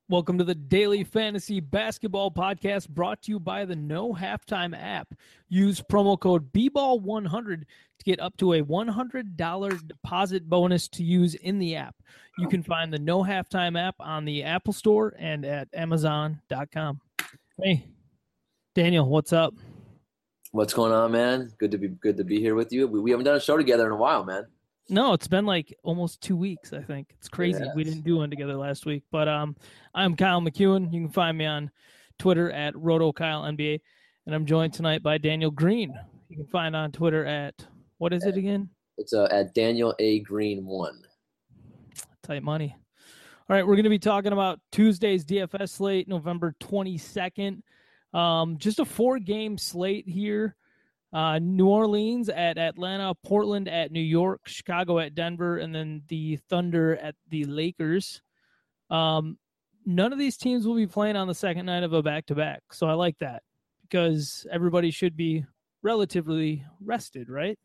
Welcome to the Daily Fantasy Basketball Podcast brought to you by the No Halftime app. Use promo code BBALL100 to get up to a $100 deposit bonus to use in the app. You can find the No Halftime app on the Apple Store and at Amazon.com. Hey, Daniel, what's up? What's going on, man? Good to be here with you. We haven't done a show together in a while, man. No, it's been like almost 2 weeks, I think. It's crazy. Yes. We didn't do one together last week. But I'm Kyle McEwen. You can find me on Twitter at RotoKyleNBA. And I'm joined tonight by Daniel Green. You can find on Twitter at, what is it again? It's at Daniel A. Green 1. Tight money. All right, we're going to be talking about Tuesday's DFS slate, November 22nd. Just a 4-game slate here. New Orleans at Atlanta, Portland at New York, Chicago at Denver, and then the Thunder at the Lakers. None of these teams will be playing on the second night of a back-to-back, so I like that because everybody should be relatively rested, right?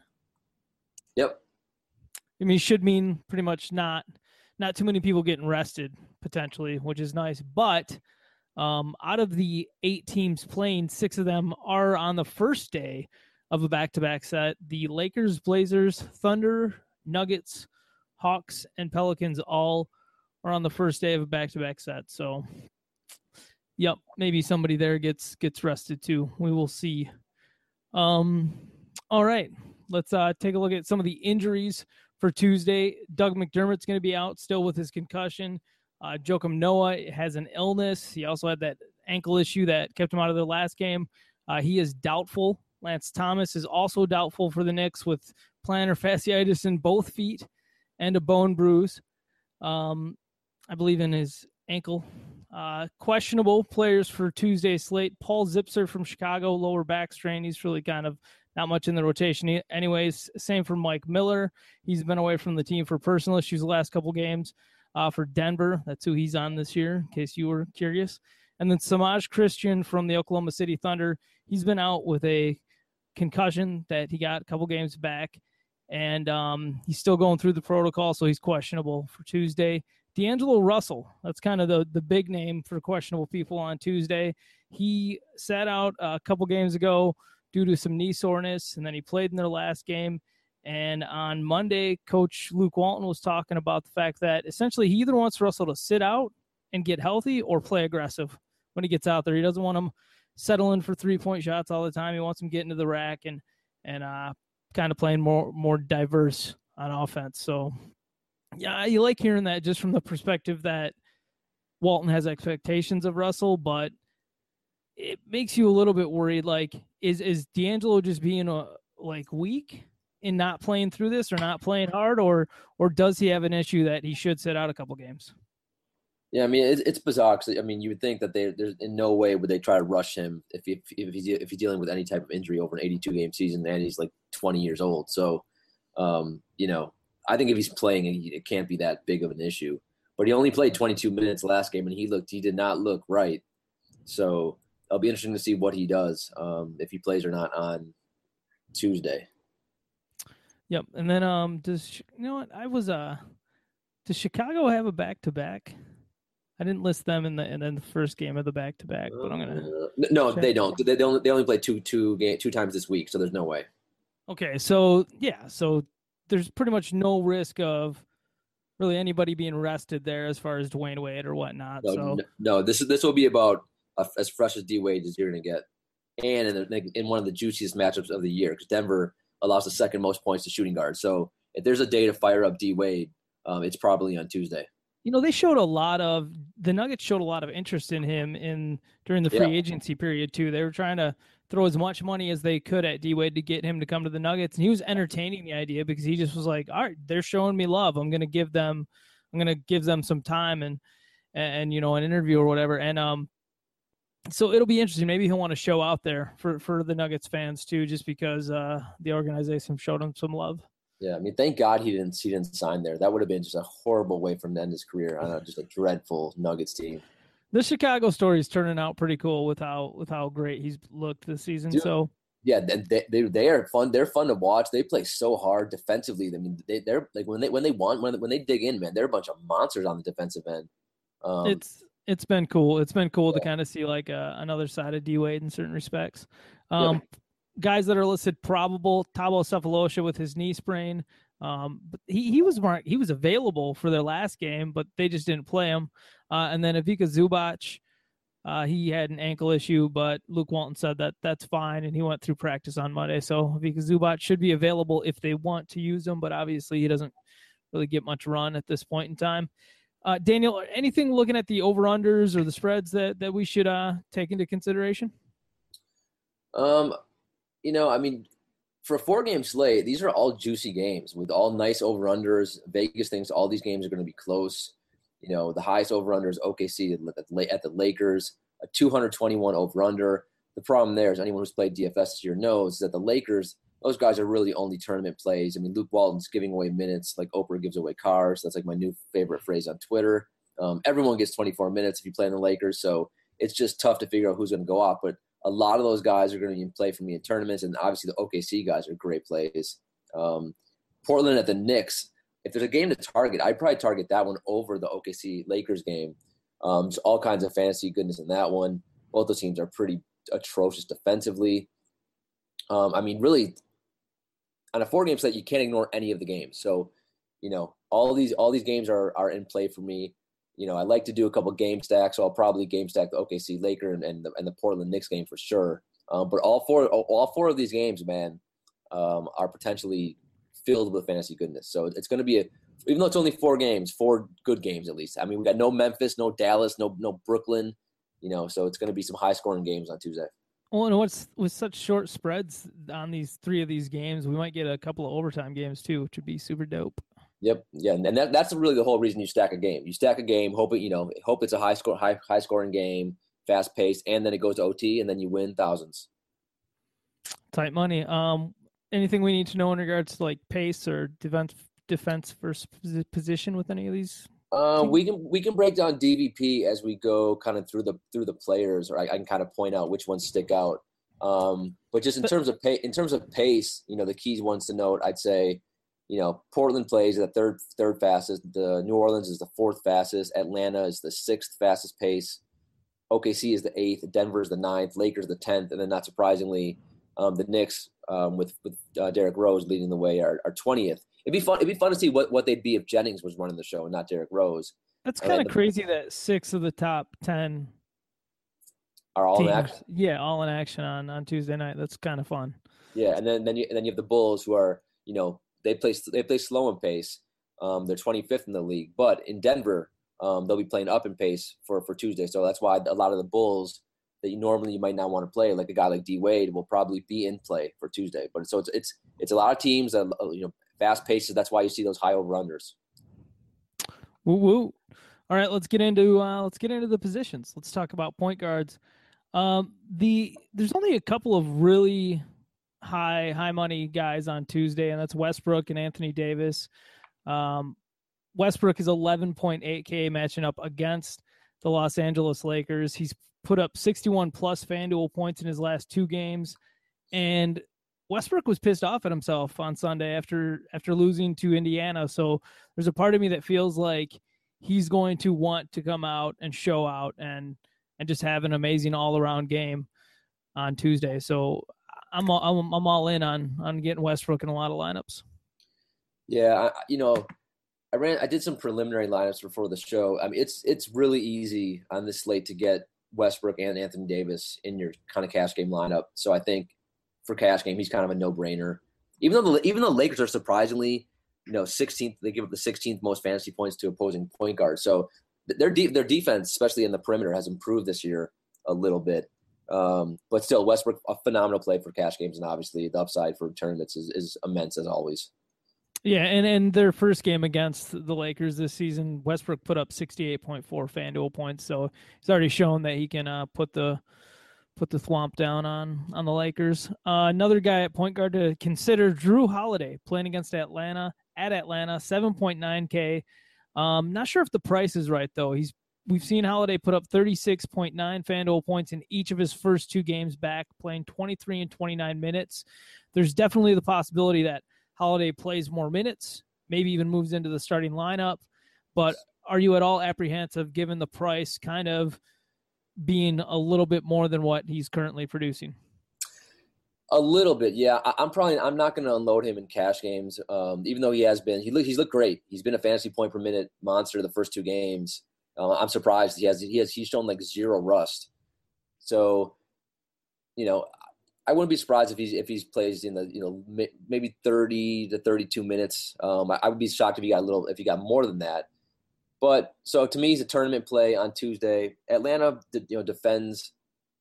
Yep. I mean, should mean pretty much not too many people getting rested potentially, which is nice. But out of the 8 teams playing, 6 of them are on the first day of a back-to-back set. The Lakers, Blazers, Thunder, Nuggets, Hawks, and Pelicans all are on the first day of a back-to-back set. So, yep, maybe somebody there gets rested too. We will see. All right, let's take a look at some of the injuries for Tuesday. Doug McDermott's going to be out still with his concussion. Joakim Noah has an illness. He also had that ankle issue that kept him out of the last game. He is doubtful. Lance Thomas is also doubtful for the Knicks with plantar fasciitis in both feet and a bone bruise, I believe, in his ankle. Questionable players for Tuesday's slate. Paul Zipser from Chicago, lower back strain. He's really kind of not much in the rotation anyways. Same for Mike Miller. He's been away from the team for personal issues the last couple games. For Denver, that's who he's on this year, in case you were curious. And then Samaj Christian from the Oklahoma City Thunder. He's been out with a concussion that he got a couple games back, and he's still going through the protocol, so he's questionable for Tuesday. D'Angelo Russell, that's kind of the big name for questionable people on Tuesday. He sat out a couple games ago due to some knee soreness, and then he played in their last game. And on Monday, Coach Luke Walton was talking about the fact that essentially he either wants Russell to sit out and get healthy or play aggressive when he gets out there. He doesn't want him settling for 3-point shots all the time. He wants him getting to the rack and kind of playing more diverse on offense. So, yeah, you like hearing that just from the perspective that Walton has expectations of Russell, but it makes you a little bit worried. Like, is D'Angelo just being weak in not playing through this or not playing hard, or does he have an issue that he should sit out a couple games? Yeah, I mean it's bizarre. 'Cause, I mean, you would think that there's in no way would they try to rush him if he's dealing with any type of injury over an 82-game season and he's like 20 years old. So, I think if he's playing, it can't be that big of an issue. But he only played 22 minutes last game, and he did not look right. So it'll be interesting to see what he does if he plays or not on Tuesday. Yep, and then does Chicago have a back-to-back? I didn't list them in the first game of the back-to-back, but I'm gonna. No, they don't. They only play two times this week, so there's no way. Okay, so there's pretty much no risk of really anybody being rested there as far as Dwayne Wade or whatnot. No, this will be about as fresh as D Wade as you're gonna get, and in one of the juiciest matchups of the year because Denver allows the second most points to shooting guards. So if there's a day to fire up D Wade, it's probably on Tuesday. The Nuggets showed a lot of interest in him during the free agency period too. They were trying to throw as much money as they could at D Wade to get him to come to the Nuggets, and he was entertaining the idea because he just was like, "All right, they're showing me love. I'm gonna give them some time and an interview or whatever." And so it'll be interesting. Maybe he'll want to show out there for the Nuggets fans too, just because the organization showed him some love. Yeah, I mean, thank God he didn't sign there. That would have been just a horrible way for him to end his career on just a dreadful Nuggets team. The Chicago story is turning out pretty cool with how great he's looked this season. Dude, so yeah, they are fun. They're fun to watch. They play so hard defensively. I mean, they're like when they dig in, man, they're a bunch of monsters on the defensive end. It's been cool. It's been cool to kind of see like another side of D Wade in certain respects. Yep. Guys that are listed probable: Thabo Sefolosha with his knee sprain. But he was available for their last game, but they just didn't play him. And then Ivica Zubac, he had an ankle issue, but Luke Walton said that that's fine, and he went through practice on Monday. So Ivica Zubac should be available if they want to use him, but obviously he doesn't really get much run at this point in time. Daniel, anything looking at the over-unders or the spreads that we should take into consideration? I mean, for a 4-game slate, these are all juicy games with all nice over-unders. Vegas thinks all these games are going to be close. The highest over-under is OKC at the Lakers, a 221 over-under. The problem there is anyone who's played DFS this year knows that the Lakers, those guys are really only tournament plays. I mean, Luke Walton's giving away minutes like Oprah gives away cars. That's like my new favorite phrase on Twitter. Everyone gets 24 minutes if you play in the Lakers, so it's just tough to figure out who's going to go off. But a lot of those guys are going to be in play for me in tournaments, and obviously the OKC guys are great plays. Portland at the Knicks. If there's a game to target, I'd probably target that one over the OKC Lakers game. There's all kinds of fantasy goodness in that one. Both those teams are pretty atrocious defensively. I mean, really, on a 4-game slate, you can't ignore any of the games. So, all these games are in play for me. I like to do a couple game stacks, so I'll probably game stack the OKC Laker and the Portland Knicks game for sure. But all four of these games, man, are potentially filled with fantasy goodness. So it's going to be even though it's only 4 games, 4 good games at least. I mean, we got no Memphis, no Dallas, no Brooklyn, so it's going to be some high scoring games on Tuesday. Well, and with such short spreads on these 3 of these games, we might get a couple of overtime games too, which would be super dope. Yep. Yeah. And that's really the whole reason you stack a game. You stack a game, hope it's a high scoring game, fast paced, and then it goes to OT and then you win thousands. Tight money. Anything we need to know in regards to like pace or defense versus position with any of these? We can break down DVP as we go kind of through the players, or I can kind of point out which ones stick out. But just in terms of pace, the keys ones to note, I'd say, Portland plays at the third fastest. The New Orleans is the 4th fastest. Atlanta is the 6th fastest pace. OKC is the 8th. Denver is the 9th. Lakers the 10th, and then not surprisingly, the Knicks with Derrick Rose leading the way are 20th. It'd be fun to see what they'd be if Jennings was running the show and not Derrick Rose. That's kind of crazy that 6 of the top 10 are all teams, in action. Yeah, all in action on Tuesday night. That's kind of fun. Yeah, and then you have the Bulls who are they play slow in pace. They're 25th in the league, but in Denver they'll be playing up in pace for Tuesday. So that's why a lot of the Bulls that you might not want to play, like a guy like D Wade, will probably be in play for Tuesday. But so it's a lot of teams that fast paces. That's why you see those high over-unders. Woo woo! All right, let's get into the positions. Let's talk about point guards. There's only a couple of really high money guys on Tuesday, and that's Westbrook and Anthony Davis. Westbrook is 11.8K matching up against the Los Angeles Lakers. He's put up 61 plus FanDuel points in his last 2 games, and Westbrook was pissed off at himself on Sunday after losing to Indiana. So there's a part of me that feels like he's going to want to come out and show out and just have an amazing all around game on Tuesday. So I'm all in on getting Westbrook in a lot of lineups. Yeah, I did some preliminary lineups before the show. I mean, it's really easy on this slate to get Westbrook and Anthony Davis in your kind of cash game lineup. So I think for cash game, he's kind of a no-brainer. Even though the Lakers are surprisingly, 16th, they give up the 16th most fantasy points to opposing point guards. So their defense, especially in the perimeter, has improved this year a little bit. But still, Westbrook, a phenomenal play for cash games, and obviously the upside for tournaments is immense as always. Yeah, and their first game against the Lakers this season, Westbrook put up 68.4 FanDuel points, so he's already shown that he can put the thwomp down on the Lakers. Another guy at point guard to consider, Drew Holiday, playing against Atlanta at Atlanta, 7.9K. Not sure if the price is right though. We've seen Holiday put up 36.9 FanDuel points in each of his first 2 games back, playing 23 and 29 minutes. There's definitely the possibility that Holiday plays more minutes, maybe even moves into the starting lineup. But are you at all apprehensive given the price kind of being a little bit more than what he's currently producing? A little bit, yeah. I'm not going to unload him in cash games, even though he's looked great. He's been a fantasy point per minute monster the first 2 games. I'm surprised he's shown like 0 rust. So, I wouldn't be surprised if he's plays in the maybe 30 to 32 minutes. I would be shocked if he got more than that. But so to me, he's a tournament play on Tuesday. Atlanta, defends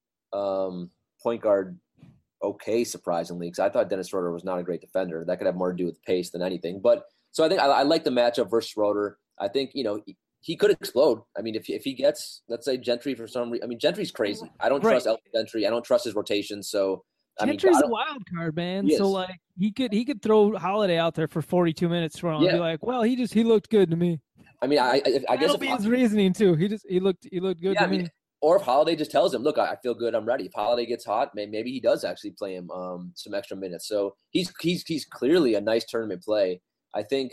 point guard okay, surprisingly, because I thought Dennis Schroeder was not a great defender. That could have more to do with pace than anything. But so I think I like the matchup versus Schroeder. I think he could explode. I mean, if he gets, let's say, Gentry for some reason. I mean, Gentry's crazy. I don't trust Elton Gentry. I don't trust his rotation. So Gentry's a wild card, man. So like he could throw Holiday out there for 42 minutes for him and be like, well, he looked good to me. I mean, I guess that'll be his reasoning too. He looked good to me. Or if Holiday just tells him, look, I feel good, I'm ready. If Holiday gets hot, maybe he does actually play him some extra minutes. So he's clearly a nice tournament play. I think,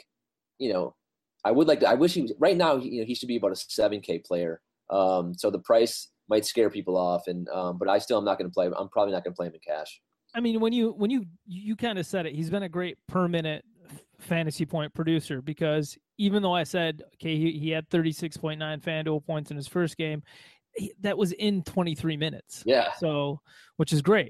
I wish he was right now. He should be about a 7K player. So the price might scare people off, and but I still am not going to play. I'm probably not going to play him in cash. I mean, when you kind of said it, he's been a great per minute fantasy point producer, because even though I said, okay, he had 36.9 FanDuel points in his first game, that was in 23 minutes. Yeah. So, which is great.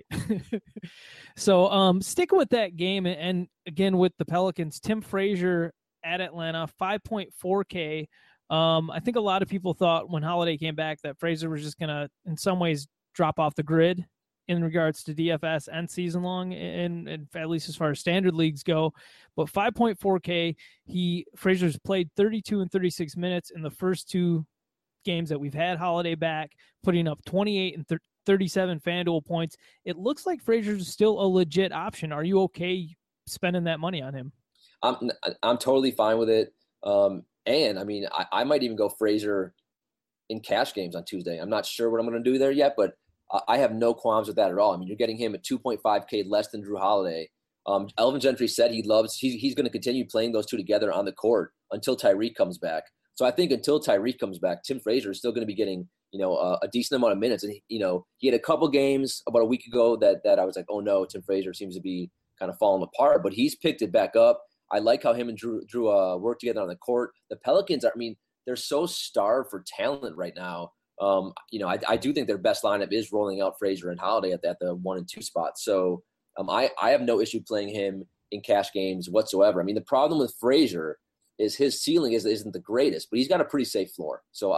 So, sticking with that game, and again with the Pelicans, Tim Frazier at Atlanta, 5.4K. I think a lot of people thought when Holiday came back that Frazier was just going to, in some ways, drop off the grid in regards to DFS and season long, and at least as far as standard leagues go. But 5.4K, Frazier's played 32 and 36 minutes in the first 2 games that we've had Holiday back, putting up 28 and 37 FanDuel points. It looks like Frazier's still a legit option. Are you okay spending that money on him? I'm totally fine with it. And I mean, I might even go Frazier in cash games on Tuesday. I'm not sure what I'm going to do there yet, but I have no qualms with that at all. I mean, you're getting him at 2.5K less than Drew Holiday. Elvin Gentry said he's going to continue playing those 2 together on the court until Tyreek comes back. So I think until Tyreek comes back, Tim Frazier is still going to be getting, a decent amount of minutes. And, he had a couple games about a week ago that I was like, oh no, Tim Frazier seems to be kind of falling apart, but he's picked it back up. I like how him and Drew work together on the court. The Pelicans, they're so starved for talent right now. I do think their best lineup is rolling out Frazier and Holiday at the 1 and 2 spots. So I have no issue playing him in cash games whatsoever. I mean, the problem with Frazier is his ceiling isn't the greatest, but he's got a pretty safe floor. So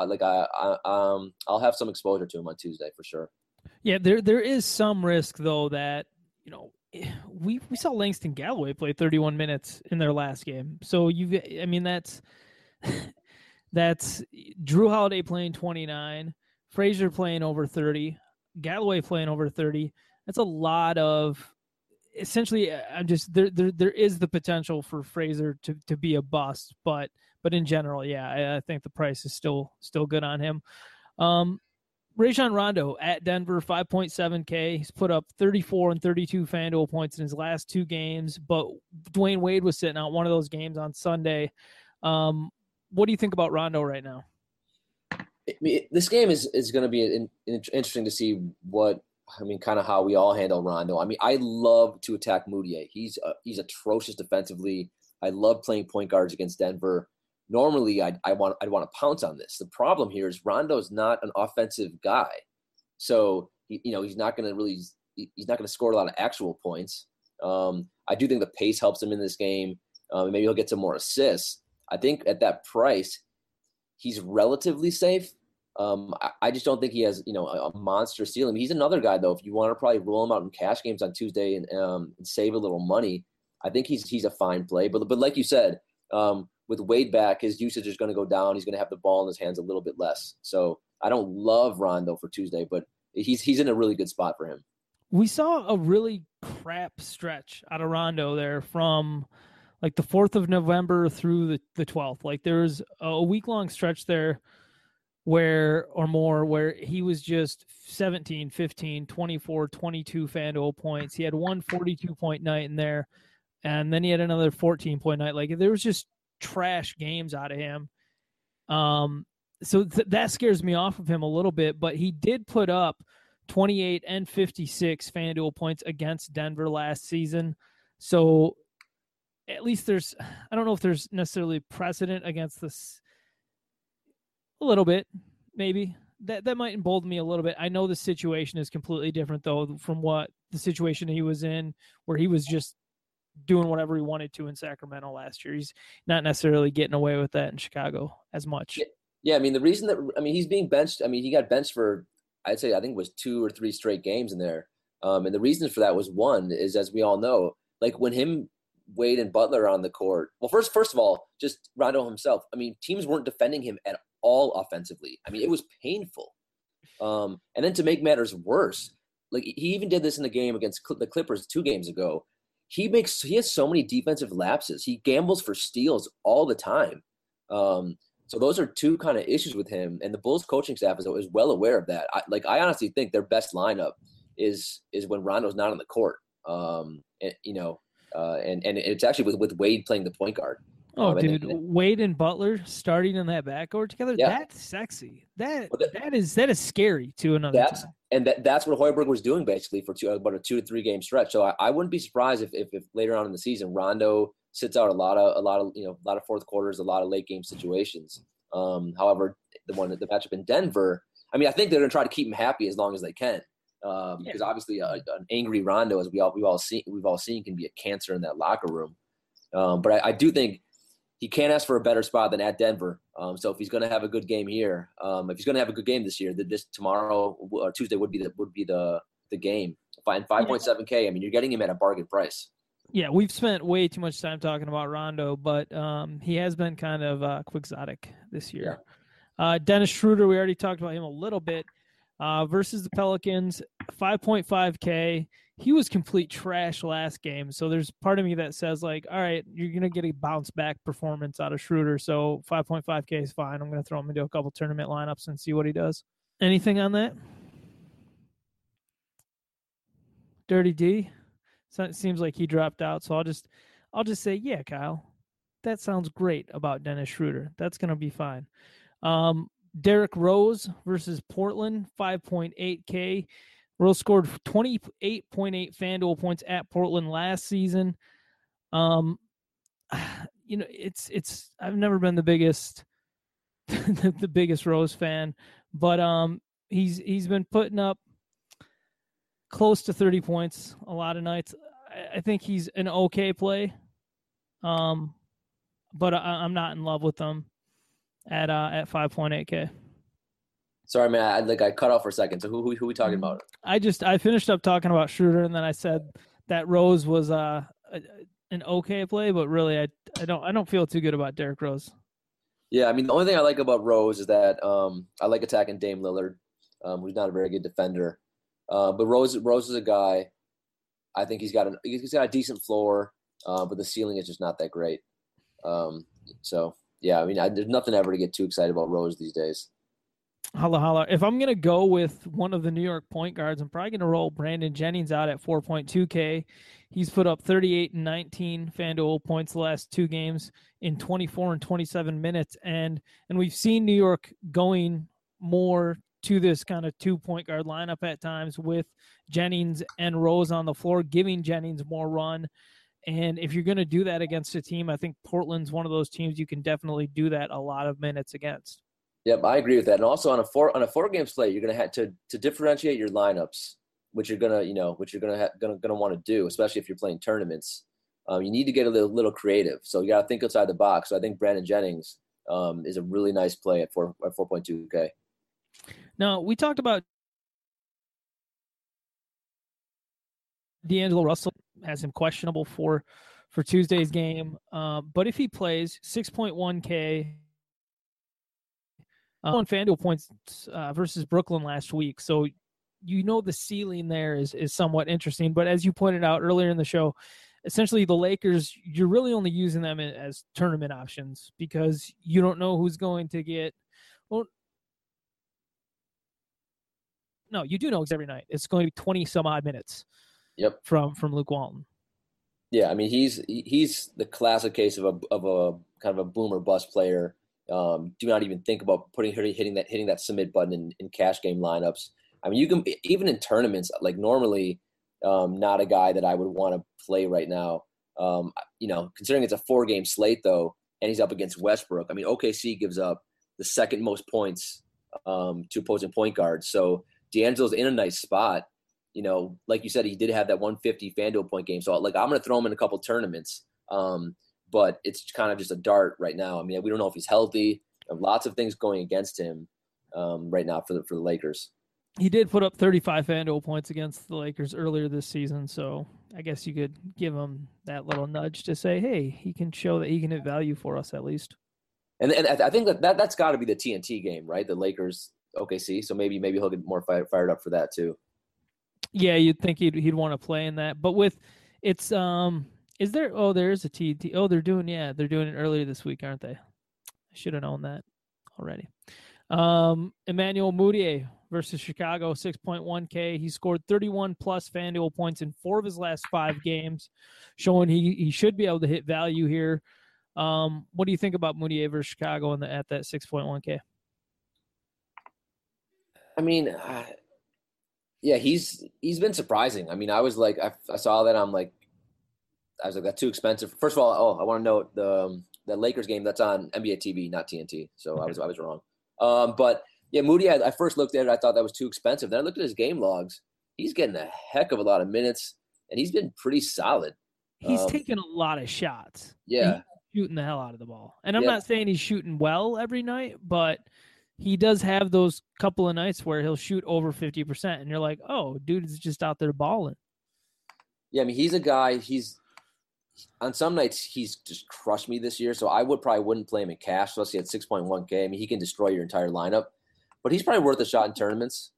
I'll have some exposure to him on Tuesday for sure. Yeah, there is some risk though that we saw Langston Galloway play 31 minutes in their last game. So that's Drew Holiday playing 29, Frazier playing over 30, Galloway playing over 30. That's a lot of. Essentially, there is the potential for Frazier to be a bust, but in general, yeah, I think the price is still good on him. Rajon Rondo at Denver, 5.7K. He's put up 34 and 32 FanDuel points in his last 2 games, but Dwayne Wade was sitting out one of those games on Sunday. What do you think about Rondo right now? This game is going to be interesting to see kind of how we all handle Rondo. I mean, I love to attack Moutier. He's atrocious defensively. I love playing point guards against Denver. Normally, I'd want to pounce on this. The problem here is Rondo's not an offensive guy, so he's not going to score a lot of actual points. I do think the pace helps him in this game. Maybe he'll get some more assists. I think at that price, he's relatively safe. I just don't think he has, a monster ceiling. He's another guy, though. If you want to probably roll him out in cash games on Tuesday and save a little money, I think he's a fine play. But like you said, with Wade back, his usage is going to go down. He's going to have the ball in his hands a little bit less. So I don't love Rondo for Tuesday, but he's in a really good spot for him. We saw a really crap stretch out of Rondo there from like the 4th of November through the 12th. Like there's a week-long stretch there where he was just 17, 15, 24, 22 FanDuel points. He had one 42-point night in there, and then he had another 14-point night. Like there was just trash games out of him. So that scares me off of him a little bit, but he did put up 28 and 56 FanDuel points against Denver last season. So at least I don't know if there's necessarily precedent against this a little bit, maybe. That might embolden me a little bit. I know the situation is completely different, though, from what the situation he was in, where he was just doing whatever he wanted to in Sacramento last year. He's not necessarily getting away with that in Chicago as much. Yeah, I mean, the reason that he's being benched. I mean, he got benched for I think it was 2 or 3 straight games in there. And the reason for that was, one is, as we all know, like when him, Wade, and Butler are on the court. Well, first of all, just Rondo himself. I mean, teams weren't defending him at all offensively. I mean, it was painful. And then to make matters worse, like he even did this in the game against the Clippers 2 games ago. He has so many defensive lapses. He gambles for steals all the time. So those are 2 kind of issues with him, and the Bulls coaching staff is well aware of that. I honestly think their best lineup is when Rondo's not on the court. And it's actually with Wade playing the point guard. Dude, Wade and Butler starting in that backcourt together, that's sexy. That is scary to another time. And that's what Hoiberg was doing basically for about a 2 to 3 game stretch. So I wouldn't be surprised if later on in the season Rondo sits out a lot of fourth quarters, a lot of late game situations. However, the matchup in Denver, I mean, I think they're going to try to keep him happy as long as they can, because obviously an angry Rondo, as we've all seen, can be a cancer in that locker room. But I do think he can't ask for a better spot than at Denver. So if he's going to have a good game here, if he's going to have a good game this year, this tomorrow or Tuesday would be the game. And 5.7K. I mean, you're getting him at a bargain price. Yeah, we've spent way too much time talking about Rondo, but he has been kind of quixotic this year. Yeah. Dennis Schroeder, we already talked about him a little bit. Versus the Pelicans, 5.5K. He was complete trash last game, so there's part of me that says, like, all right, you're going to get a bounce-back performance out of Schroeder, so 5.5K is fine. I'm going to throw him into a couple tournament lineups and see what he does. Anything on that? Dirty D? So it seems like he dropped out, so I'll just say, yeah, Kyle, that sounds great about Dennis Schroeder. That's going to be fine. Derrick Rose versus Portland, 5.8K. Rose scored 28.8 FanDuel points at Portland last season. It's I've never been the biggest the biggest Rose fan, but he's been putting up close to 30 points a lot of nights. I think he's an okay play, but I'm not in love with him at 5.8K. Sorry, man. I cut off for a second. So who are we talking about? I finished up talking about Schroeder, and then I said that Rose was an okay play, but really I don't feel too good about Derrick Rose. Yeah, I mean, the only thing I like about Rose is that I like attacking Dame Lillard, who's not a very good defender. But Rose is a guy. I think he's got a decent floor, but the ceiling is just not that great. So yeah, I mean, there's nothing ever to get too excited about Rose these days. Holla, holla. If I'm going to go with one of the New York point guards, I'm probably going to roll Brandon Jennings out at 4.2K. He's put up 38 and 19 FanDuel points the last 2 games in 24 and 27 minutes. And we've seen New York going more to this kind of 2-point guard lineup at times with Jennings and Rose on the floor, giving Jennings more run. And if you're going to do that against a team, I think Portland's one of those teams you can definitely do that a lot of minutes against. Yep, I agree with that. And also on a 4-game slate, you're going to have to differentiate your lineups, which you're going to want to do, especially if you're playing tournaments. You need to get a little creative. So you got to think outside the box. So I think Brandon Jennings is a really nice play at 4.2K. Now, we talked about D'Angelo Russell has him questionable for Tuesday's game. But if he plays, 6.1K on FanDuel points versus Brooklyn last week. So the ceiling there is somewhat interesting. But as you pointed out earlier in the show, essentially the Lakers, you're really only using them as tournament options because you don't know who's going to get – well, no, you do know every night. It's going to be 20-some-odd minutes. Yep. From Luke Walton. Yeah, I mean he's the classic case of a kind of a boom or bust player. Do not even think about hitting that submit button in cash game lineups. I mean, you can even in tournaments, like normally, not a guy that I would want to play right now. Considering it's a 4-game slate though, and he's up against Westbrook. I mean, OKC gives up the second most points to opposing point guards. So D'Angelo's in a nice spot. Like you said, he did have that 150 FanDuel point game. So like I'm going to throw him in a couple tournaments. But it's kind of just a dart right now. I mean, we don't know if he's healthy. Lots of things going against him right now for the Lakers. He did put up 35 FanDuel points against the Lakers earlier this season, so I guess you could give him that little nudge to say, hey, he can show that he can hit value for us at least. And I think that's got to be the TNT game, right? The Lakers OKC. So maybe he'll get more fired up for that too. Yeah, you'd think he'd want to play in that, but with it's is there? Oh, there is a TNT. Oh, they're doing it earlier this week, aren't they? I should have known that already. Emmanuel Mudiay versus Chicago, 6.1K. He scored 31 plus FanDuel points in 4 of his last 5 games, showing he should be able to hit value here. What do you think about Mudiay versus Chicago at that 6.1K? I mean, yeah, he's been surprising. I mean, I was like, I saw that. I was like, that's too expensive. First of all, I want to note the Lakers game that's on NBA TV, not TNT. So okay. I was wrong. But yeah, Moody, I first looked at it, I thought that was too expensive. Then I looked at his game logs. He's getting a heck of a lot of minutes, and he's been pretty solid. He's taking a lot of shots. Yeah. He's shooting the hell out of the ball. And I'm not saying he's shooting well every night, but he does have those couple of nights where he'll shoot over 50%, and you're like, oh, dude is just out there balling. Yeah, I mean, he's a guy, on some nights he's just crushed me this year, so I wouldn't play him in cash, especially at 6.1K. I mean, he can destroy your entire lineup, but he's probably worth a shot in tournaments.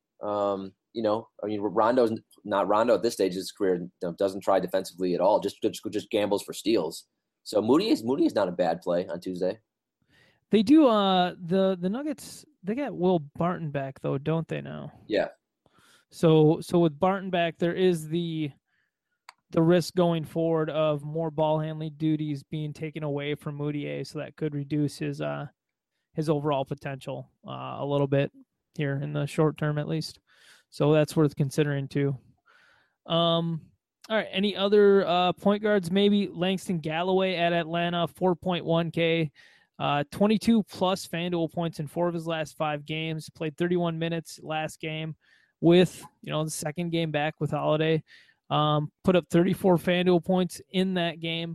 Rondo's not Rondo at this stage of his career, doesn't try defensively at all, just gambles for steals. So Moody is not a bad play on Tuesday. They do the Nuggets, they got Will Barton back though, don't they now? Yeah. So with Barton back, there is the risk going forward of more ball handling duties being taken away from Mudiay, so that could reduce his overall potential a little bit here in the short term at least. So that's worth considering too. All right, any other point guards? Maybe Langston Galloway at Atlanta, 4.1K, 22 plus FanDuel points in 4 of his last 5 games. Played 31 minutes last game with the second game back with Holiday. Put up 34 FanDuel points in that game.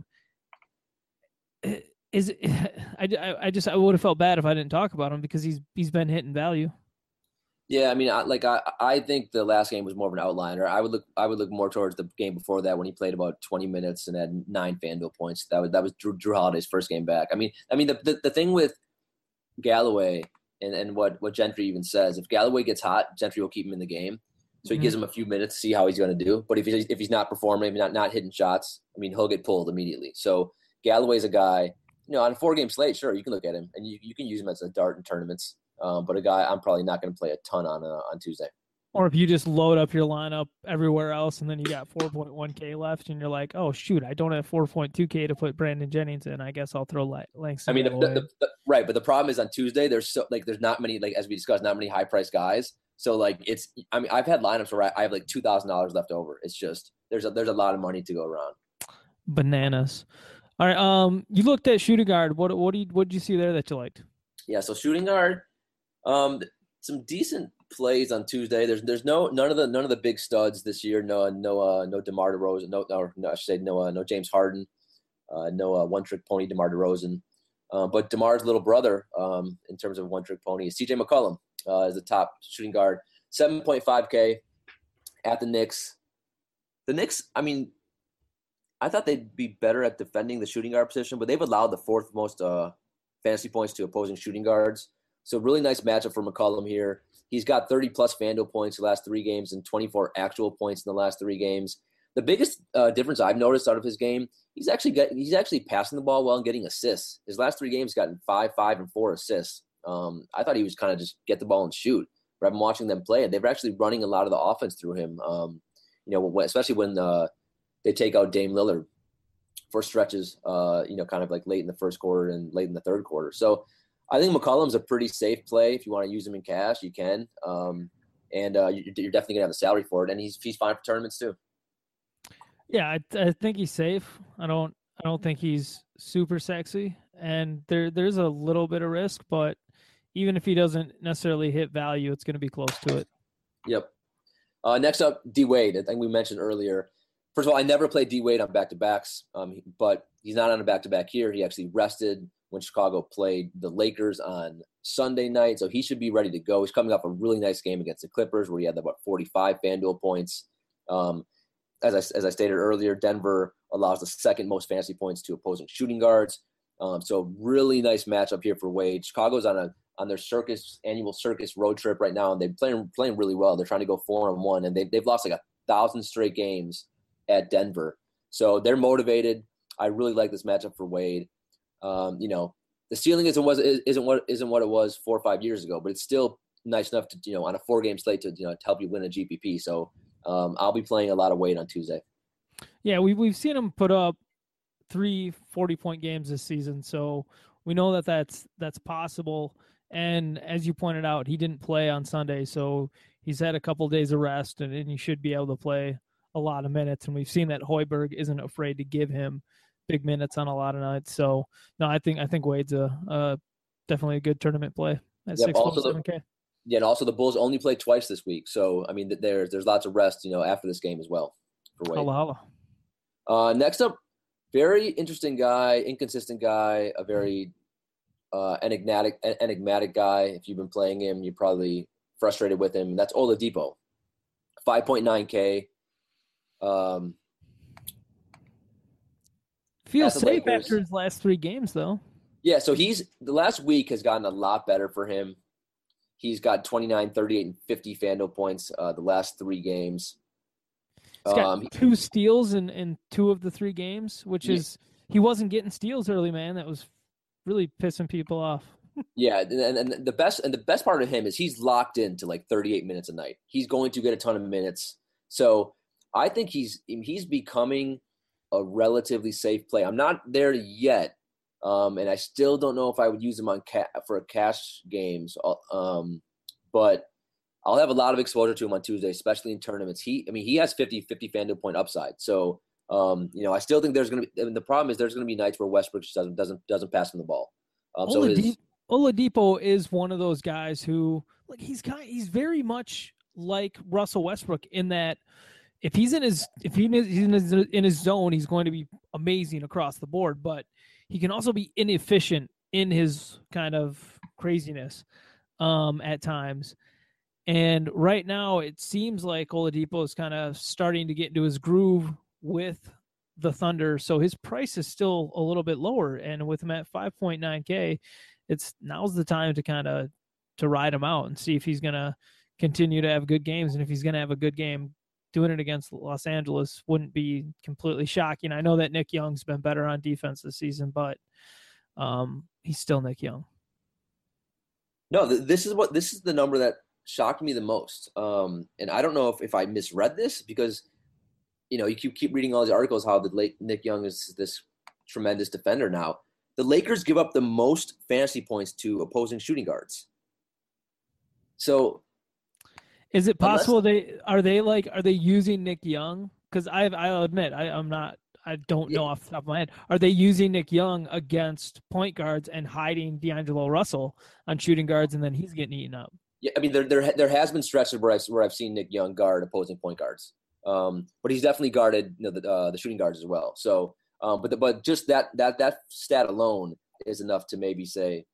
I would have felt bad if I didn't talk about him because he's been hitting value. Yeah, I mean, I think the last game was more of an outliner. I would look more towards the game before that when he played about 20 minutes and had 9 FanDuel points. That was Drew Holiday's first game back. I mean the thing with Galloway and what Gentry even says, if Galloway gets hot, Gentry will keep him in the game. So he gives him a few minutes to see how he's going to do. But if he's not performing, not hitting shots, I mean, he'll get pulled immediately. So Galloway's a guy, on a 4-game slate, sure, you can look at him and you can use him as a dart in tournaments. But a guy I'm probably not going to play a ton on Tuesday. Or if you just load up your lineup everywhere else and then you got 4.1K left and you're like, oh, shoot, I don't have 4.2K to put Brandon Jennings in. I guess I'll throw Langston. I mean, right. But the problem is on Tuesday, there's not many, as we discussed, not many high-priced guys. So I've had lineups where I have $2,000 left over. It's just there's a lot of money to go around. Bananas. All right. You looked at shooting guard. What did you see there that you liked? Yeah. So shooting guard, some decent plays on Tuesday. There's none of the big studs this year. No DeMar DeRozan. No James Harden. No one-trick pony DeMar DeRozan. But DeMar's little brother, in terms of one-trick pony, is CJ McCollum. Is the top shooting guard, 7.5K at the Knicks. The Knicks, I mean, I thought they'd be better at defending the shooting guard position, but they've allowed the 4th most fantasy points to opposing shooting guards. So really nice matchup for McCollum here. He's got 30-plus FanDuel points the last 3 games and 24 actual points in the last 3 games. The biggest difference I've noticed out of his game, he's actually passing the ball well and getting assists. His last 3 games gotten 5, and 4 assists. I thought he was kind of just get the ball and shoot. But I've been watching them play, and they're actually running a lot of the offense through him. Especially when they take out Dame Lillard for stretches. Kind of like late in the first quarter and late in the third quarter. So I think McCollum's a pretty safe play. If you want to use him in cash, you can. And you're definitely gonna have the salary for it, and he's fine for tournaments too. Yeah, I think he's safe. I don't think he's super sexy, and there's a little bit of risk, but even if he doesn't necessarily hit value, it's going to be close to it. Yep. Next up, D Wade. I think we mentioned earlier. First of all, I never played D Wade on back-to-backs, but he's not on a back-to-back here. He actually rested when Chicago played the Lakers on Sunday night, so he should be ready to go. He's coming off a really nice game against the Clippers where he had about 45 FanDuel points. As I stated earlier, Denver allows the second most fantasy points to opposing shooting guards. So really nice matchup here for Wade. Chicago's on their annual circus road trip right now, and they're playing really well. They're trying to go 4-1, and they've lost like 1,000 straight games at Denver. So they're motivated. I really like this matchup for Wade. The ceiling isn't what it was 4 or 5 years ago, but it's still nice enough to on a 4-game slate to help you win a GPP. So I'll be playing a lot of Wade on Tuesday. Yeah, we've seen him put up 3 40-point games this season, so we know that's possible. And as you pointed out, he didn't play on Sunday, so he's had a couple of days of rest, and he should be able to play a lot of minutes. And we've seen that Hoiberg isn't afraid to give him big minutes on a lot of nights. So no, I think Wade's definitely a good tournament play at 6.7K. Yeah, and also the Bulls only played twice this week, so I mean there's lots of rest after this game as well for Wade. Holla. Next up, very interesting guy, inconsistent guy, a very enigmatic guy. If you've been playing him, you're probably frustrated with him. That's Oladipo, 5.9K. Feels safe after his last 3 games, though. Yeah, so the last week has gotten a lot better for him. He's got 29, 38, and 50 FanDuel points the last 3 games. He's got 2 steals in 2 of the 3 games, which is he wasn't getting steals early, man. That was really pissing people off. Yeah, and the best part of him is he's locked into like 38 minutes a night. He's going to get a ton of minutes. So I think he's becoming a relatively safe play. I'm not there yet. And I still don't know if I would use him for cash games. But I'll have a lot of exposure to him on Tuesday, especially in tournaments. He has 50 FanDuel point upside. So, I still think there's going to be, and the problem is there's going to be nights where Westbrook just doesn't pass him the ball. Oladipo is one of those guys who, like, he's very much like Russell Westbrook in that if he's in his zone, he's going to be amazing across the board, but he can also be inefficient in his kind of craziness at times. And right now, it seems like Oladipo is kind of starting to get into his groove with the Thunder, so his price is still a little bit lower. And with him at 5.9K, now's the time to kind of to ride him out and see if he's going to continue to have good games. And if he's going to have a good game, doing it against Los Angeles wouldn't be completely shocking. I know that Nick Young's been better on defense this season, but he's still Nick Young. No, this is the number that shocked me the most. And I don't know if I misread this because, you keep reading all these articles how the late Nick Young is this tremendous defender now. The Lakers give up the most fantasy points to opposing shooting guards. So is it possible are they using Nick Young? Because I'll admit I don't know off the top of my head. Are they using Nick Young against point guards and hiding D'Angelo Russell on shooting guards, and then he's getting eaten up? Yeah, I mean there has been stretches where I've seen Nick Young guard opposing point guards, but he's definitely guarded the shooting guards as well. So, but just that stat alone is enough to maybe say.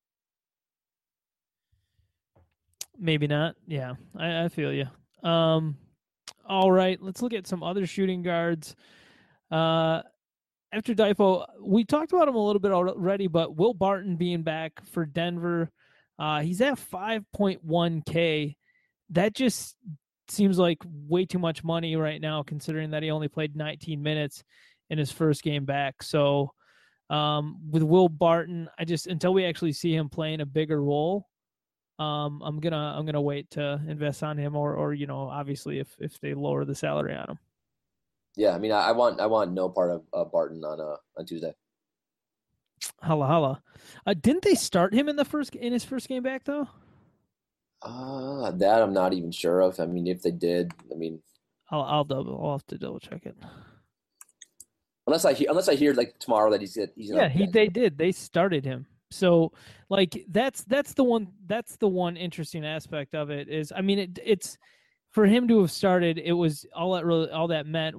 Maybe not. Yeah, I feel you. All right, let's look at some other shooting guards. After Dipo, we talked about him a little bit already, but Will Barton being back for Denver, he's at 5.1K. That just seems like way too much money right now, considering that he only played 19 minutes in his first game back. So with Will Barton, until we actually see him playing a bigger role, I'm gonna wait to invest on him, or obviously if they lower the salary on him. Yeah, I mean, I want no part of Barton on Tuesday. Holla holla. Didn't they start him in his first game back though? That I'm not even sure of. I mean, if they did, I mean, I'll have to double check it. unless I hear like tomorrow that he's Yeah, gonna bench. they did. They started him. So like that's the one interesting aspect of it is I mean it's for him to have started, it was all that meant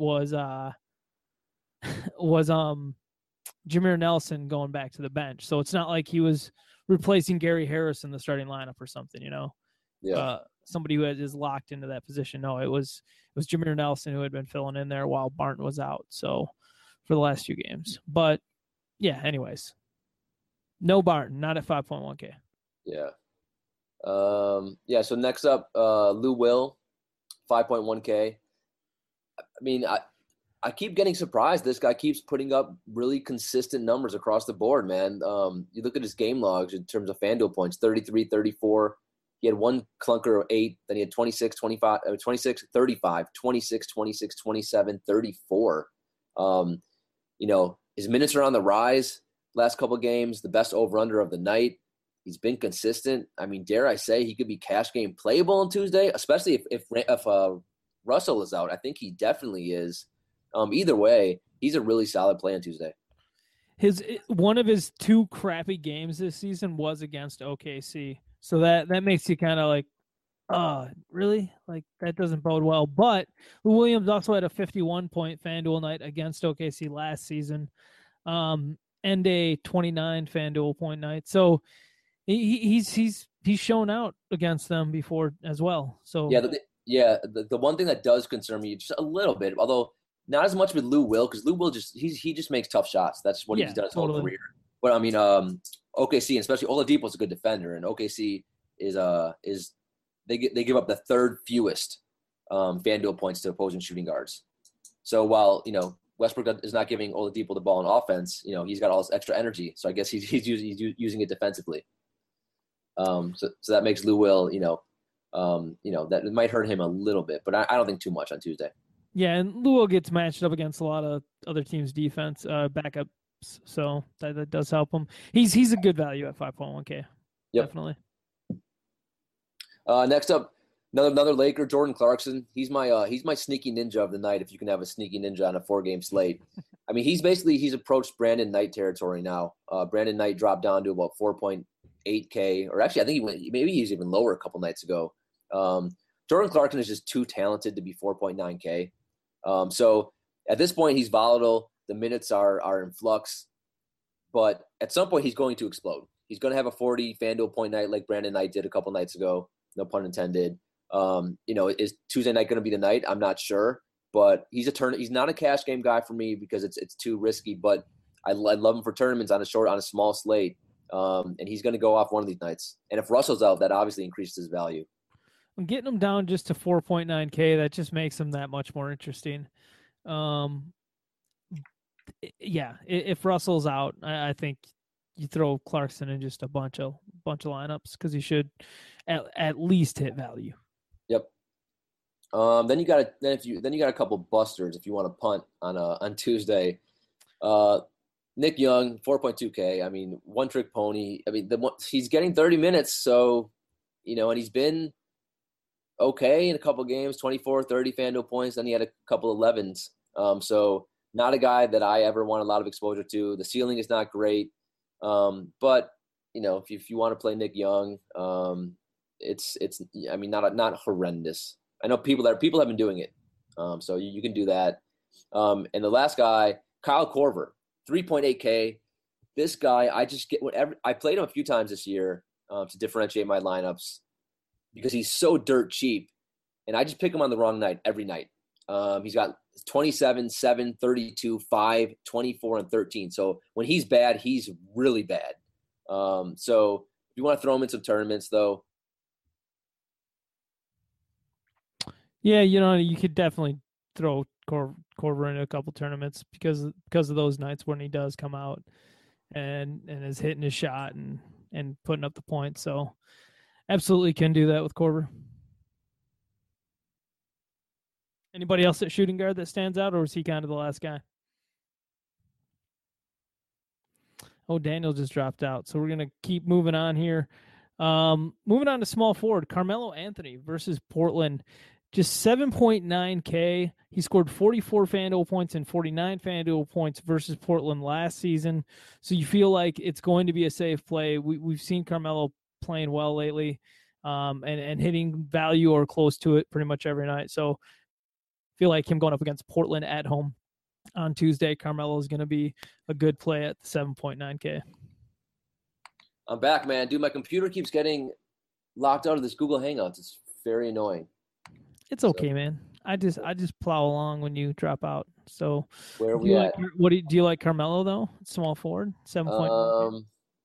was Jameer Nelson going back to the bench. So it's not like he was replacing Gary Harris in the starting lineup or something, Yeah, somebody who is locked into that position. No, it was Jameer Nelson who had been filling in there while Barton was out. So for the last few games, but yeah. Anyways, no Barton, not at 5.1K. yeah, yeah. So next up, Lou Will, 5.1K. I mean, I keep getting surprised. This guy keeps putting up really consistent numbers across the board, man. You look at his game logs in terms of FanDuel points, 33, 34. He had one clunker of 8. Then he had 26, 25, 26, 35, 26, 26, 27, 34. His minutes are on the rise last couple of games, the best over-under of the night. He's been consistent. I mean, dare I say he could be cash game playable on Tuesday, especially if Russell is out. I think he definitely is. Either way, he's a really solid play on Tuesday. One of his 2 crappy games this season was against OKC, so that makes you kind of like, really? Like that doesn't bode well. But Lou Williams also had a 51-point FanDuel night against OKC last season, and a 29 FanDuel point night. So he's shown out against them before as well. So the one thing that does concern me just a little bit, although not as much with Lou Will, because Lou Will he just makes tough shots. That's what he's done his whole career. But I mean, OKC, and especially Oladipo, is a good defender, and OKC is they give up the third fewest FanDuel points to opposing shooting guards. So while Westbrook is not giving Oladipo the ball in offense, he's got all this extra energy. So I guess he's using it defensively. So that makes Lou Will, that it might hurt him a little bit, but I don't think too much on Tuesday. Yeah, and Louisville gets matched up against a lot of other teams' defense backups, so that does help him. He's a good value at 5.1K. Yep. Definitely. Next up, another Laker, Jordan Clarkson. He's my sneaky ninja of the night. If you can have a sneaky ninja on a 4-game slate, I mean he's approached Brandon Knight territory now. Brandon Knight dropped down to about 4.8K, or actually I think maybe he's even lower a couple nights ago. Jordan Clarkson is just too talented to be 4.9K. So at this point, he's volatile. The minutes are in flux, but at some point, he's going to explode. He's going to have a 40 FanDuel point night like Brandon Knight did a couple nights ago. No pun intended. Is Tuesday night going to be the night? I'm not sure, but he's not a cash game guy for me because it's too risky. But I love him for tournaments on a small slate, and he's going to go off one of these nights. And if Russell's out, that obviously increases his value. I'm getting him down just to 4.9K. That just makes him that much more interesting. If Russell's out, I think you throw Clarkson in just a bunch of lineups because he should at least hit value. Yep. Then you got a couple busters if you want to punt on Tuesday. Nick Young, 4.2K. I mean, one trick pony. I mean, he's getting 30 minutes, so and he's been okay in a couple games, 24, 30 FanDuel points. Then he had a couple 11s. So not a guy that I ever want a lot of exposure to. The ceiling is not great. But if you want to play Nick Young, it's not horrendous. I know people have been doing it. So you can do that. And the last guy, Kyle Korver, 3.8K. This guy, I played him a few times this year to differentiate my lineups, because he's so dirt cheap, and I just pick him on the wrong night every night. He's got 27, 7, 32, 5, 24, and 13. So when he's bad, he's really bad. So if you want to throw him in some tournaments, though. Yeah, you could definitely throw Korver in a couple tournaments because of those nights when he does come out and is hitting his shot and putting up the points. So absolutely can do that with Korver. Anybody else at shooting guard that stands out, or is he kind of the last guy? Oh, Daniel just dropped out. So we're going to keep moving on here. Moving on to small forward, Carmelo Anthony versus Portland. Just 7.9K. He scored 44 FanDuel points and 49 FanDuel points versus Portland last season. So you feel like it's going to be a safe play. We've seen Carmelo playing well lately, and hitting value or close to it pretty much every night. So I feel like him going up against Portland at home on Tuesday, Carmelo is going to be a good play at 7.9K. I'm back, man. Dude, my computer keeps getting locked out of this Google Hangouts. It's very annoying. It's okay, man. I just plow along when you drop out. So where are we at? Do you like Carmelo though? Small forward, 7.9.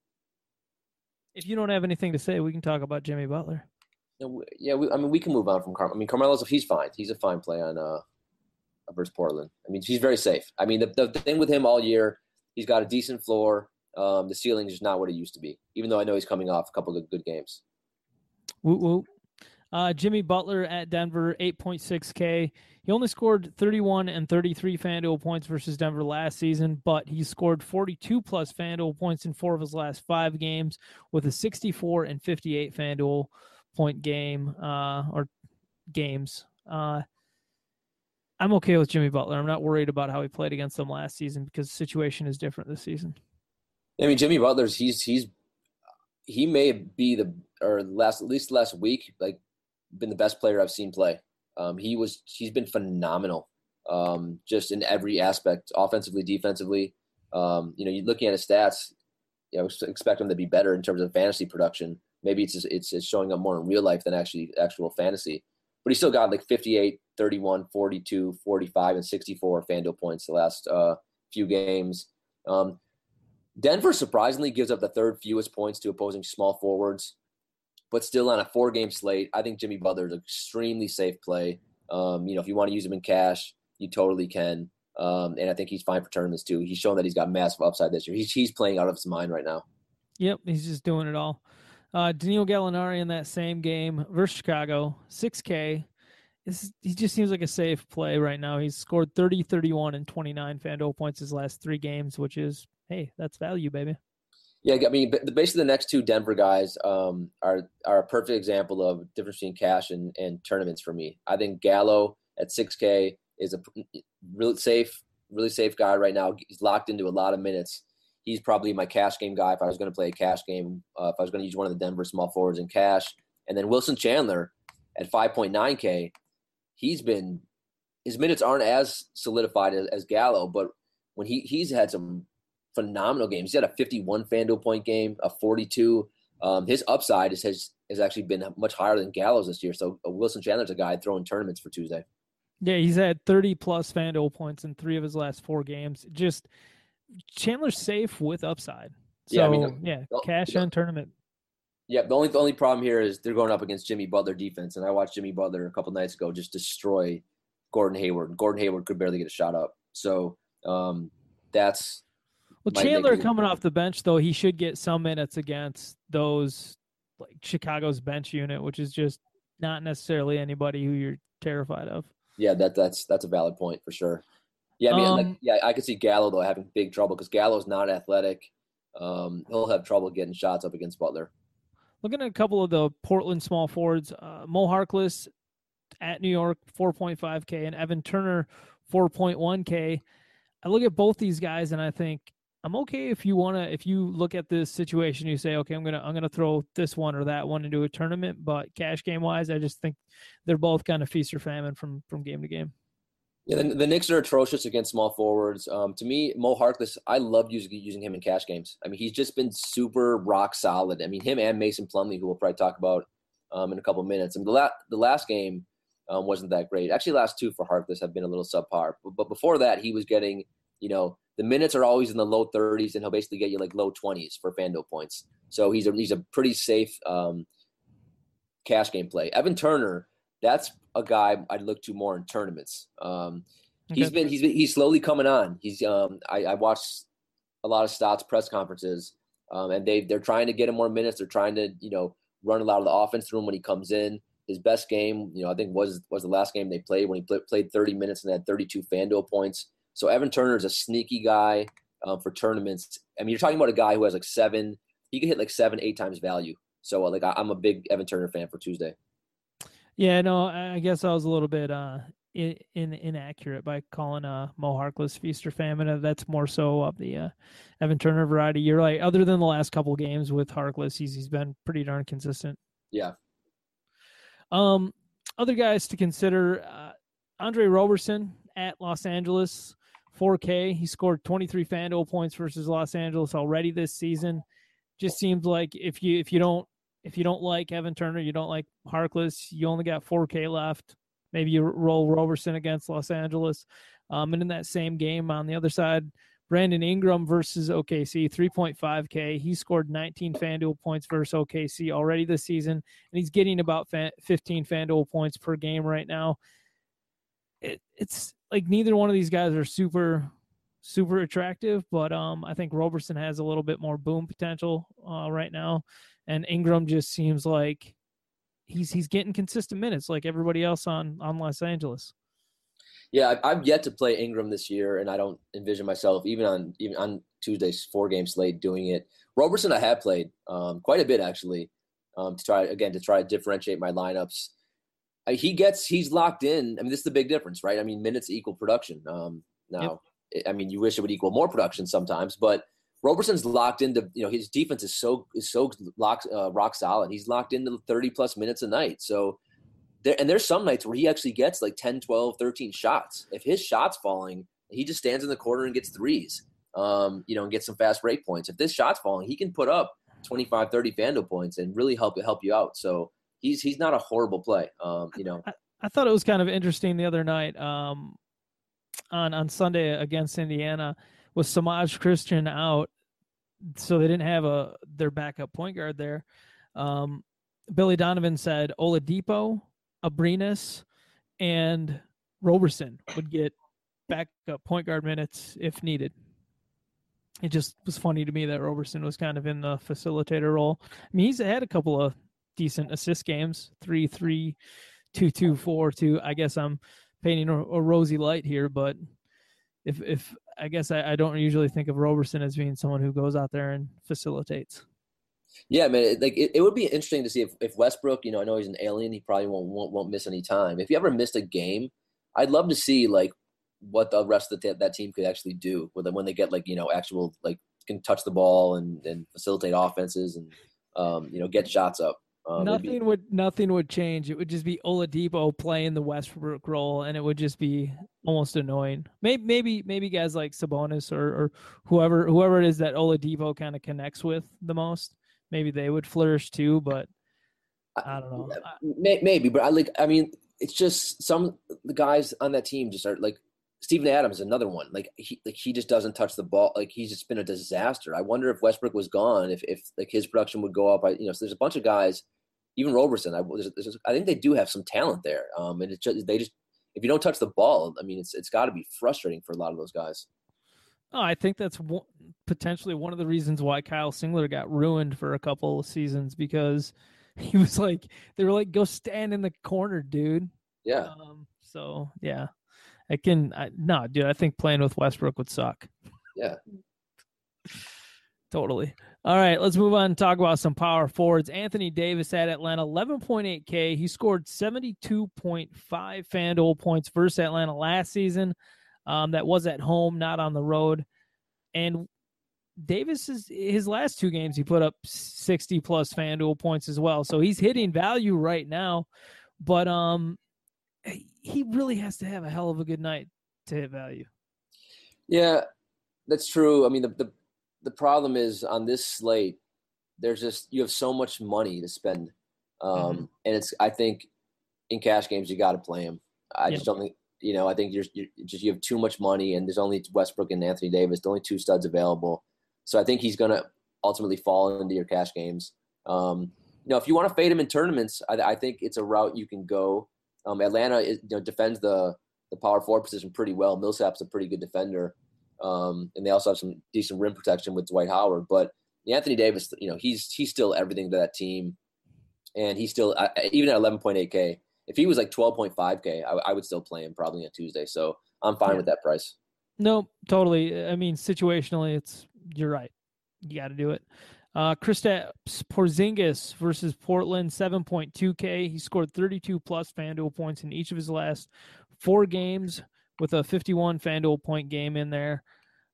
If you don't have anything to say, we can talk about Jimmy Butler. Yeah, we can move on from Carmelo. I mean, Carmelo's he's fine. He's a fine play on versus Portland. I mean, he's very safe. I mean, the thing with him all year, he's got a decent floor. The ceiling is not what it used to be, even though I know he's coming off a couple of good games. Woo woo. Jimmy Butler at Denver, 8.6K. He only scored 31 and 33 FanDuel points versus Denver last season, but he scored 42-plus FanDuel points in 4 of his last 5 games with a 64 and 58 FanDuel point game or games. I'm okay with Jimmy Butler. I'm not worried about how he played against them last season because the situation is different this season. I mean, Jimmy Butler's he may be at least last week, like, been the best player I've seen play. He's been phenomenal, just in every aspect, offensively, defensively. You're looking at his stats, expect him to be better in terms of fantasy production. Maybe it's showing up more in real life than actual fantasy. But he still got like 58, 31, 42, 45, and 64 FanDuel points the last few games. Denver surprisingly gives up the 3rd fewest points to opposing small forwards, but still on a 4-game slate. I think Jimmy Butler is an extremely safe play. If you want to use him in cash, you totally can. And I think he's fine for tournaments too. He's shown that he's got massive upside this year. He's playing out of his mind right now. Yep, he's just doing it all. Danilo Gallinari in that same game versus Chicago, 6K. He just seems like a safe play right now. He's scored 30, 31, and 29 FanDuel points his last 3 games, which is, hey, that's value, baby. Yeah, I mean, basically the next 2 Denver guys are a perfect example of difference between cash and tournaments for me. I think Gallo at 6K is a really safe guy right now. He's locked into a lot of minutes. He's probably my cash game guy if I was going to play a cash game, if I was going to use one of the Denver small forwards in cash. And then Wilson Chandler at 5.9K, his minutes aren't as solidified as Gallo, but when he's had some phenomenal games. He had a 51 FanDuel point game, a 42. His upside has actually been much higher than Gallo's this year. So Wilson Chandler's a guy throwing tournaments for Tuesday. Yeah, he's had 30-plus FanDuel points in 3 of his last 4 games. Just Chandler's safe with upside. So, cash and tournament. Yeah, the only problem here is they're going up against Jimmy Butler defense, and I watched Jimmy Butler a couple nights ago just destroy Gordon Hayward. Gordon Hayward could barely get a shot up. So that's – well, Chandler coming off the bench, though, he should get some minutes against those, like Chicago's bench unit, which is just not necessarily anybody who you're terrified of. Yeah, that's a valid point for sure. Yeah, I mean, I could see Gallo, though, having big trouble because Gallo's not athletic. He'll have trouble getting shots up against Butler. Looking at a couple of the Portland small forwards, Mo Harkless at New York, 4.5K, and Evan Turner, 4.1K. I look at both these guys and I think, I'm okay if you look at this situation, you say, okay, I'm gonna throw this one or that one into a tournament, but cash game wise, I just think they're both kind of feast or famine from game to game. Yeah, the Knicks are atrocious against small forwards. To me, Mo Harkless, I love using him in cash games. I mean, he's just been super rock solid. I mean, him and Mason Plumlee, who we'll probably talk about in a couple of minutes. And the last game wasn't that great. Actually, last 2 for Harkless have been a little subpar. But before that, he was getting, the minutes are always in the low 30s, and he'll basically get you like low 20s for FanDuel points. So he's a pretty safe cash game play. Evan Turner, that's a guy I'd look to more in tournaments. He's slowly coming on. I watched a lot of Stotts press conferences, and they're trying to get him more minutes. They're trying to run a lot of the offense through him when he comes in. His best game, I think was the last game they played when he played 30 minutes and had 32 FanDuel points. So Evan Turner is a sneaky guy. for tournaments. I mean, you're talking about a guy who has like 7. He could hit like 7, 8 times value. So like I'm a big Evan Turner fan for Tuesday. Yeah, no, I guess I was a little bit inaccurate by calling Mo Harkless feast or famine. That's more so of the Evan Turner variety. You're right. Other than the last couple games with Harkless, he's been pretty darn consistent. Yeah. Other guys to consider: Andre Roberson at Los Angeles, 4K. He scored 23 FanDuel points versus Los Angeles already this season. Just seems like if you don't like Evan Turner, you don't like Harkless, you only got 4K left. Maybe you roll Roberson against Los Angeles. And in that same game on the other side, Brandon Ingram versus OKC, 3.5K. He scored 19 FanDuel points versus OKC already this season, and he's getting about 15 FanDuel points per game right now. It's like neither one of these guys are super attractive, but I think Roberson has a little bit more boom potential right now, and Ingram just seems like he's getting consistent minutes like everybody else on Los Angeles. Yeah, I've yet to play Ingram this year, and I don't envision myself even on Tuesday's 4-game slate doing it. Roberson I have played quite a bit actually to try to differentiate my lineups. He's locked in. I mean, this is the big difference, right? I mean, minutes equal production. Now, yep. I mean, you wish it would equal more production sometimes, but Roberson's locked into. His defense is so rock solid. He's locked into 30+ minutes a night. So. There's some nights where he actually gets like 10, 12, 13 shots. If his shot's falling, he just stands in the corner and gets threes, and gets some fast break points. If this shot's falling, he can put up 25, 30 FanDuel points and really help you out. So he's not a horrible play. I thought it was kind of interesting the other night on Sunday against Indiana with Samaj Christian out, so they didn't have their backup point guard there. Billy Donovan said Oladipo, Abrinas, and Roberson would get backup point guard minutes if needed. It just was funny to me that Roberson was kind of in the facilitator role. I mean, he's had a couple of decent assist games, 3-3, 2-2, 4-2. I guess I'm painting a rosy light here, but if I guess I don't usually think of Roberson as being someone who goes out there and facilitates. Yeah, man. It would be interesting to see if Westbrook. I know he's an alien. He probably won't miss any time. If he ever missed a game, I'd love to see like what the rest of that team could actually do with them when they get actual can touch the ball and facilitate offenses and get shots up. Nothing would change. It would just be Oladipo playing the Westbrook role, and it would just be almost annoying. Maybe guys like Sabonis or whoever it is that Oladipo kind of connects with the most. Maybe they would flourish too, but I don't know. Maybe, but it's just some the guys on that team just are like Steven Adams is another one. He just doesn't touch the ball. He's just been a disaster. I wonder if Westbrook was gone, if his production would go up. So there's a bunch of guys, even Roberson. I think they do have some talent there. And it's just if you don't touch the ball, I mean, it's got to be frustrating for a lot of those guys. Oh, I think that's potentially one of the reasons why Kyle Singler got ruined for a couple of seasons, because he was they were go stand in the corner, dude. Yeah. So yeah, dude, I think playing with Westbrook would suck. Yeah. Totally. All right, let's move on and talk about some power forwards. Anthony Davis at Atlanta, 11.8K. He scored 72.5 FanDuel points versus Atlanta last season. That was at home, not on the road. And Davis his last 2 games, he put up 60+ FanDuel points as well. So he's hitting value right now, but he really has to have a hell of a good night to hit value. Yeah, that's true. I mean, the problem is on this slate, you have so much money to spend, and I think in cash games you got to play him. I just don't think. I think you have too much money, and there's only Westbrook and Anthony Davis, the only 2 studs available. So I think he's going to ultimately fall into your cash games. If you want to fade him in tournaments, I think it's a route you can go. Atlanta defends the power forward position pretty well. Millsap's a pretty good defender, and they also have some decent rim protection with Dwight Howard. But Anthony Davis, he's still everything to that team, and he's still even at 11.8K. If he was 12.5K, I would still play him probably on Tuesday. So I'm fine with that price. No, totally. I mean, situationally, you're right. You got to do it. Kristaps Porzingis versus Portland, 7.2K. He scored 32 plus FanDuel points in each of his last 4 games with a 51 FanDuel point game in there.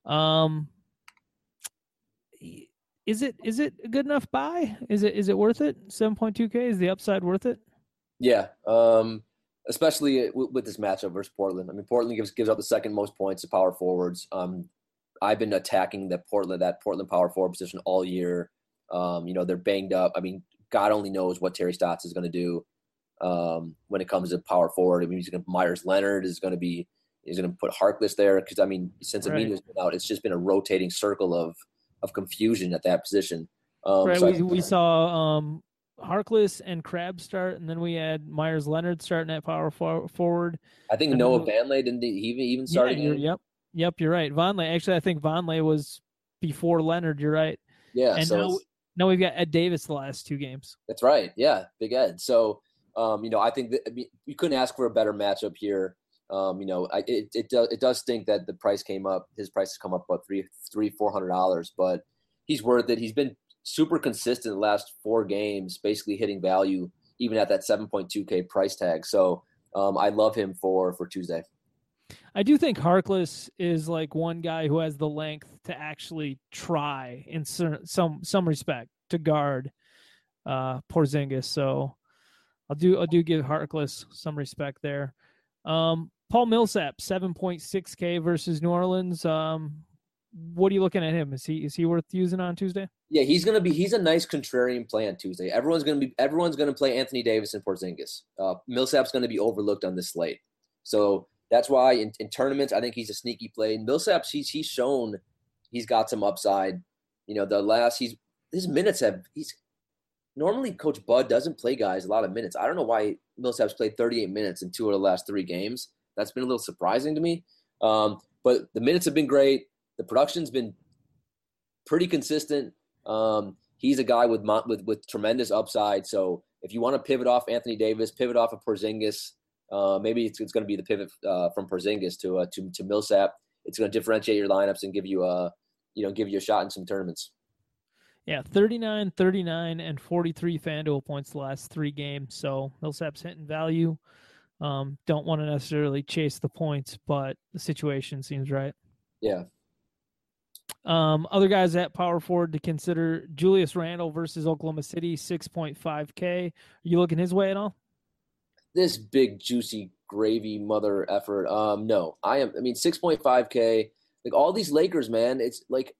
Is it a good enough buy? Is it worth it? 7.2K, is the upside worth it? Yeah, especially with this matchup versus Portland. I mean, Portland gives up the second most points to power forwards. I've been attacking that Portland power forward position all year. They're banged up. I mean, God only knows what Terry Stotts is going to do when it comes to power forward. I mean, Myers Leonard is going to put Harkless there because I mean, since Amina's been out, it's just been a rotating circle of confusion at that position. Right, we saw Harkless and Crabbe start, and then we had Myers Leonard starting at power forward. I think Noah Vonleh didn't even start again. Yep, you're right. Vonleh, actually, I think Vonleh was before Leonard. You're right. Yeah, and so now we've got Ed Davis the last 2 games. That's right. Yeah, Big Ed. So, I think you couldn't ask for a better matchup here. It does stink that the price came up. His price has come up about $400, but he's worth it. He's been super consistent the last 4 games, basically hitting value even at that 7.2K price tag. So I love him for Tuesday. I do think Harkless is like one guy who has the length to actually try in some respect to guard Porzingis. So I'll do give Harkless some respect there. Paul Millsap, 7.6K versus New Orleans. What are you looking at him? Is he worth using on Tuesday? Yeah, he's a nice contrarian play on Tuesday. Everyone's gonna play Anthony Davis and Porzingis. Millsap's gonna be overlooked on this slate. So that's why in tournaments, I think he's a sneaky play. Millsap, he's shown he's got some upside. His minutes normally Coach Bud doesn't play guys a lot of minutes. I don't know why Millsap's played 38 minutes in 2 of the last 3 games. That's been a little surprising to me. But the minutes have been great. The production's been pretty consistent. He's a guy with tremendous upside. So if you want to pivot off Anthony Davis, pivot off of Porzingis, maybe it's going to be the pivot from Porzingis to Millsap. It's going to differentiate your lineups and give you a shot in some tournaments. Yeah, 39, 39, and 43 FanDuel points the last 3 games. So Millsap's hitting value. Don't want to necessarily chase the points, but the situation seems right. Yeah. Other guys at power forward to consider: Julius Randle versus Oklahoma City, 6.5K. Are you looking his way at all? This big juicy gravy mother effort. No, I am. I mean, 6.5K. Like all these Lakers, man. It's like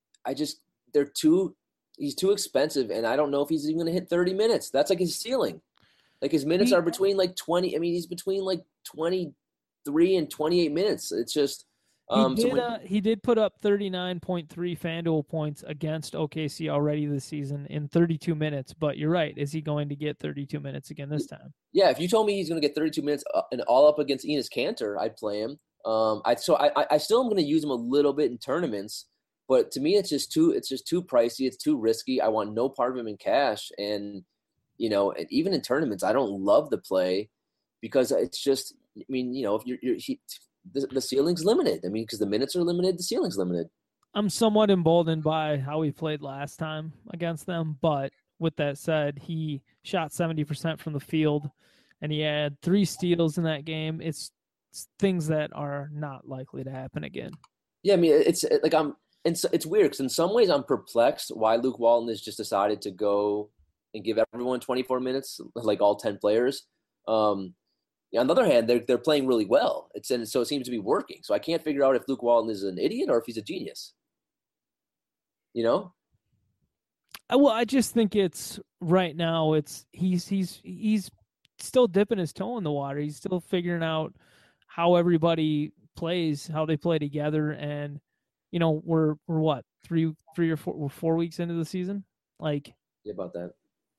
he's too expensive, and I don't know if he's even going to hit 30 minutes. That's like his ceiling. Like his minutes are between like 20. I mean, he's between like 23 and 28 minutes. It's just. He did put up 39.3 FanDuel points against OKC already this season in 32 minutes. But you're right. Is he going to get 32 minutes again this time? Yeah, if you told me he's going to get 32 minutes and all up against Enes Kanter, I'd play him. I still am going to use him a little bit in tournaments, but to me it's just too pricey. It's too risky. I want no part of him in cash, and even in tournaments, I don't love the play because it's just. I mean, if the ceiling's limited. I mean, because the minutes are limited, the ceiling's limited. I'm somewhat emboldened by how he played last time against them, but with that said, he shot 70% from the field, and he had 3 steals in that game. It's things that are not likely to happen again. Yeah, I mean, it's like it's weird because in some ways I'm perplexed why Luke Walton has just decided to go and give everyone 24 minutes, like all 10 players. On the other hand, they're playing really well. So it seems to be working. So I can't figure out if Luke Walton is an idiot or if he's a genius. Well, I just think it's right now. He's still dipping his toe in the water. He's still figuring out how everybody plays, how they play together, and we're what 3 or 4 weeks into the season. Like, yeah, about that.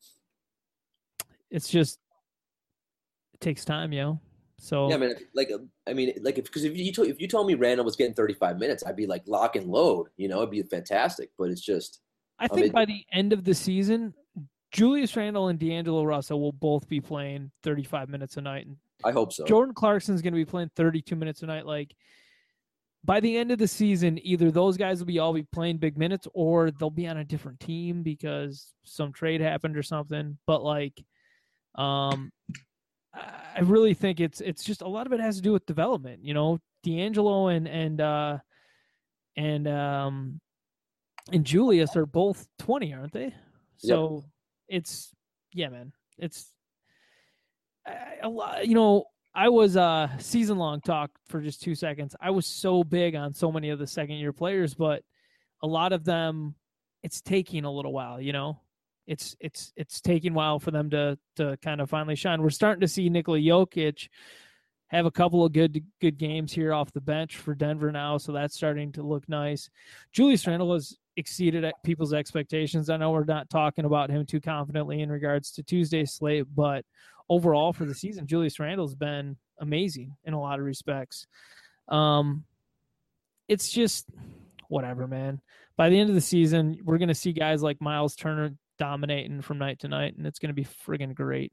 It's just. Takes time, So yeah, because if you told me Randall was getting 35 minutes, I'd be like lock and load. It'd be fantastic. But it's just. I think by the end of the season, Julius Randle and D'Angelo Russell will both be playing 35 minutes a night. And I hope so. Jordan Clarkson's going to be playing 32 minutes a night. Like, by the end of the season, either those guys will all be playing big minutes or they'll be on a different team because some trade happened or something. But like, I really think it's just a lot of it has to do with development. You know, D'Angelo and Julius are both 20, aren't they? So it's man, it's a lot. You know, I was season long talk for just 2 seconds. I was so big on so many of the second year players, but a lot of them, it's taking a little while. You know, it's taking a while for them to kind of finally shine. We're starting to see Nikola Jokic have a couple of good games here off the bench for Denver now, so that's starting to look nice. Julius Randle has exceeded people's expectations. I know we're not talking about him too confidently in regards to Tuesday's slate, but overall for the season, Julius Randle's been amazing in a lot of respects. It's just whatever, man. By the end of the season, we're going to see guys like Miles Turner dominating from night to night, and it's going to be friggin' great.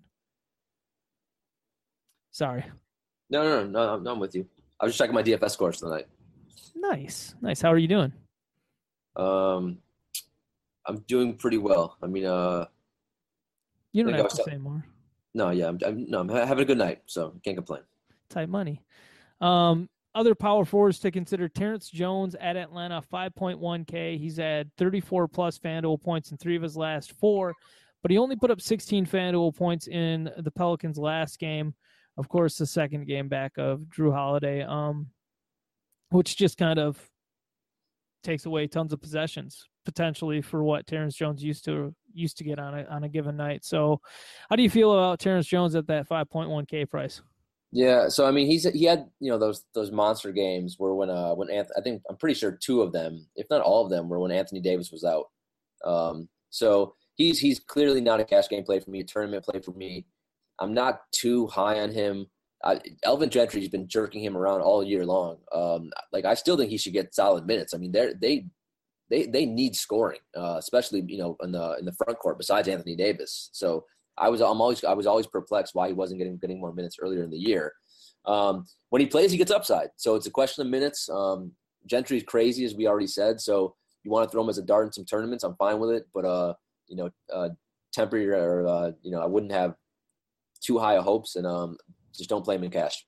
Sorry. No, I'm with you. I was just checking my DFS scores tonight. Nice. How are you doing? I'm doing pretty well. I mean, you don't have to say more. No, yeah, I'm having a good night, so can't complain. Tight money. Other power forwards to consider: Terrence Jones at Atlanta, 5.1K. He's had 34 plus FanDuel points in 3 of his last 4, but he only put up 16 FanDuel points in the Pelicans' last game. Of course, the second game back of Jrue Holiday, which just kind of takes away tons of possessions potentially for what Terrence Jones used to get on a given night. So, how do you feel about Terrence Jones at that 5.1K price? Yeah, so I mean, he had those monster games where when I'm pretty sure 2 of them, if not all of them, were when Anthony Davis was out. So he's clearly not a cash game play for me, a tournament play for me. I'm not too high on him. Elvin Gentry's been jerking him around all year long. I still think he should get solid minutes. I mean, they need scoring, especially in the front court besides Anthony Davis. So I was always perplexed why he wasn't getting more minutes earlier in the year. When he plays, he gets upside. So it's a question of minutes. Gentry's crazy, as we already said. So you want to throw him as a dart in some tournaments, I'm fine with it. But temporary I wouldn't have too high of hopes, and just don't play him in cash.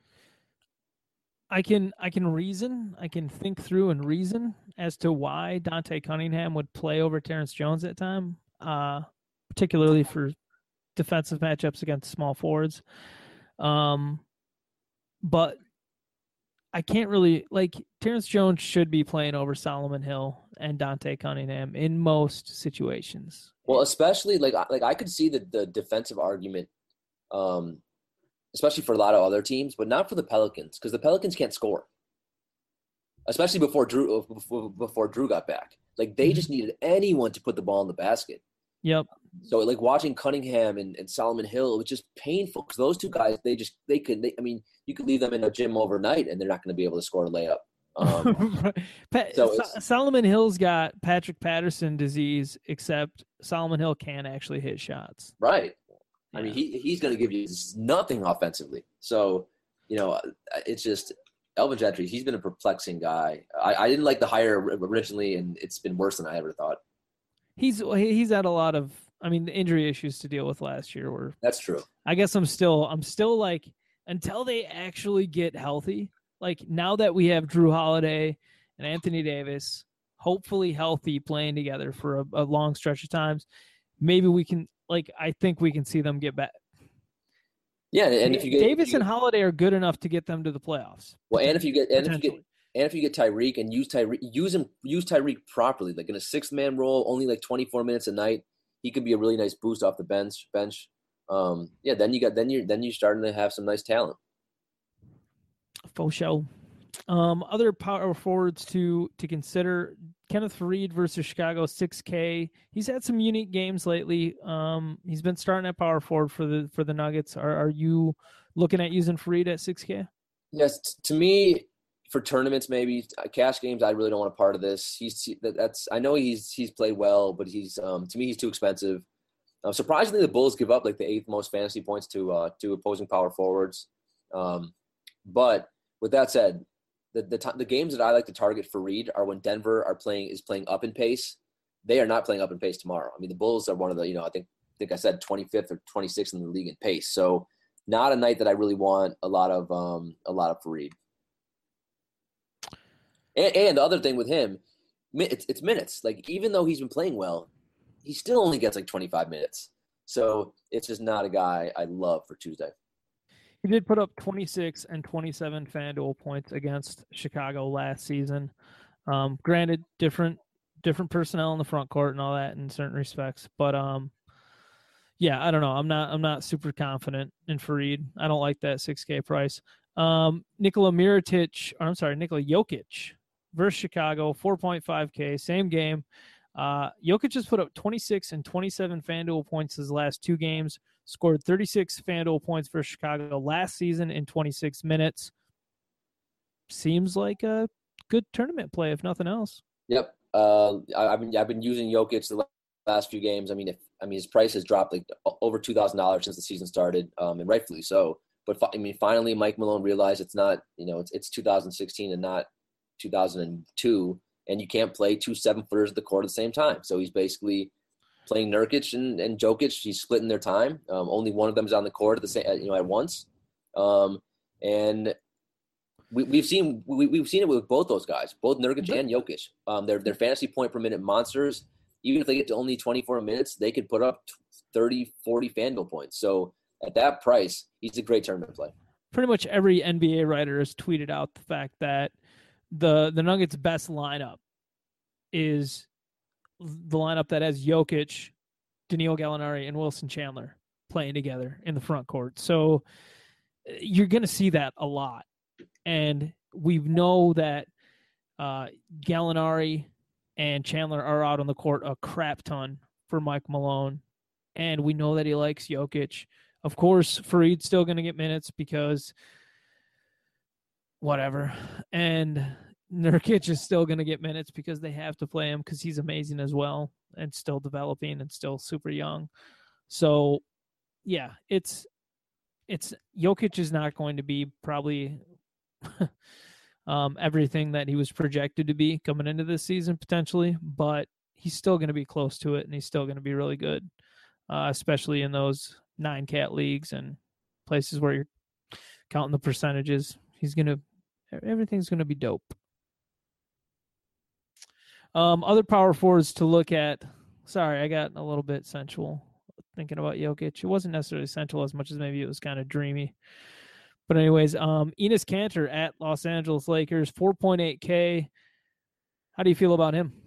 I can think through and reason as to why Dante Cunningham would play over Terrence Jones at time, particularly for defensive matchups against small forwards. But I can't really Terrence Jones should be playing over Solomon Hill and Dante Cunningham in most situations. Well, especially I could see the defensive argument, especially for a lot of other teams, but not for the Pelicans, because the Pelicans can't score, especially before Jrue got back. They just needed anyone to put the ball in the basket. Yep. So watching Cunningham and Solomon Hill, it was just painful because those 2 guys, you could leave them in a gym overnight and they're not going to be able to score a layup. Solomon Hill's got Patrick Patterson disease, except Solomon Hill can actually hit shots. Right. Yeah. I mean, he's going to give you nothing offensively. So, it's just Elvin Gentry. He's been a perplexing guy. I didn't like the hire originally, and it's been worse than I ever thought. He's had a lot of, injury issues to deal with last year. That's true. I guess I'm still until they actually get healthy. Now that we have Jrue Holiday and Anthony Davis, hopefully healthy, playing together for a long stretch of times, maybe we can. I think we can see them get back. Yeah, and if you get Davis and Holiday are good enough to get them to the playoffs. Well, and if you get Tyreek and use Tyreek properly, in a 6-man role, only 24 minutes a night, he could be a really nice boost off the bench. Then you're starting to have some nice talent. Faux show. Other power forwards to consider: Kenneth Faried versus Chicago, 6K. He's had some unique games lately. He's been starting at power forward for the Nuggets. Are you looking at using Faried at 6K? Yes, to me, for tournaments, maybe cash games, I really don't want a part of this. I know he's played well, but he's to me he's too expensive. Surprisingly, the Bulls give up the 8th most fantasy points to opposing power forwards. But with that said, the games that I like to target for Reed are when Denver is playing up in pace. They are not playing up in pace tomorrow. I mean, the Bulls are one of the, I think I said 25th or 26th in the league in pace. So not a night that I really want a lot of Fareed. And the other thing with him, it's minutes. Like, even though he's been playing well, he still only gets like 25 minutes. So it's just not a guy I love for Tuesday. He did put up 26 and 27 FanDuel points against Chicago last season. Granted, different personnel in the front court and all that in certain respects, but yeah, I don't know. I'm not super confident in Fareed. I don't like that 6K price. Nikola Jokic versus Chicago, 4.5K, same game. Jokic has put up 26 and 27 FanDuel points his last two games, scored 36 FanDuel points for Chicago last season in 26 minutes. Seems like a good tournament play, if nothing else. Yep. I've been using Jokic the last few games. I mean, his price has dropped like over $2,000 since the season started, and rightfully so. But finally, Mike Malone realized it's not, it's 2016 and not 2002, and you can't play two 7-footers at the court at the same time. So he's basically playing Nurkic and Jokic. He's splitting their time. Only one of them is on the court at the same, at once. And we've seen it with both those guys, both Nurkic and Jokic. They're fantasy point per minute monsters. Even if they get to only 24 minutes, they could put up 30, 40 FanDuel points. So at that price, he's a great tournament play. Pretty much every NBA writer has tweeted out the fact that the Nuggets' best lineup is the lineup that has Jokic, Danilo Gallinari, and Wilson Chandler playing together in the front court. So you're going to see that a lot. And we know that Gallinari and Chandler are out on the court a crap ton for Mike Malone. And we know that he likes Jokic. Of course, Fareed's still going to get minutes because whatever. And Nurkic is still going to get minutes because they have to play him because he's amazing as well and still developing and still super young. So, yeah, it's Jokic is not going to be probably everything that he was projected to be coming into this season potentially, but he's still going to be close to it and he's still going to be really good, especially in those 9-cat leagues and places where you're counting the percentages. Everything's going to be dope. Other power forwards to look at. Sorry, I got a little bit sensual thinking about Jokic. It wasn't necessarily sensual as much as maybe it was kind of dreamy. But anyways, Enes Kanter at Los Angeles Lakers, 4.8K. How do you feel about him?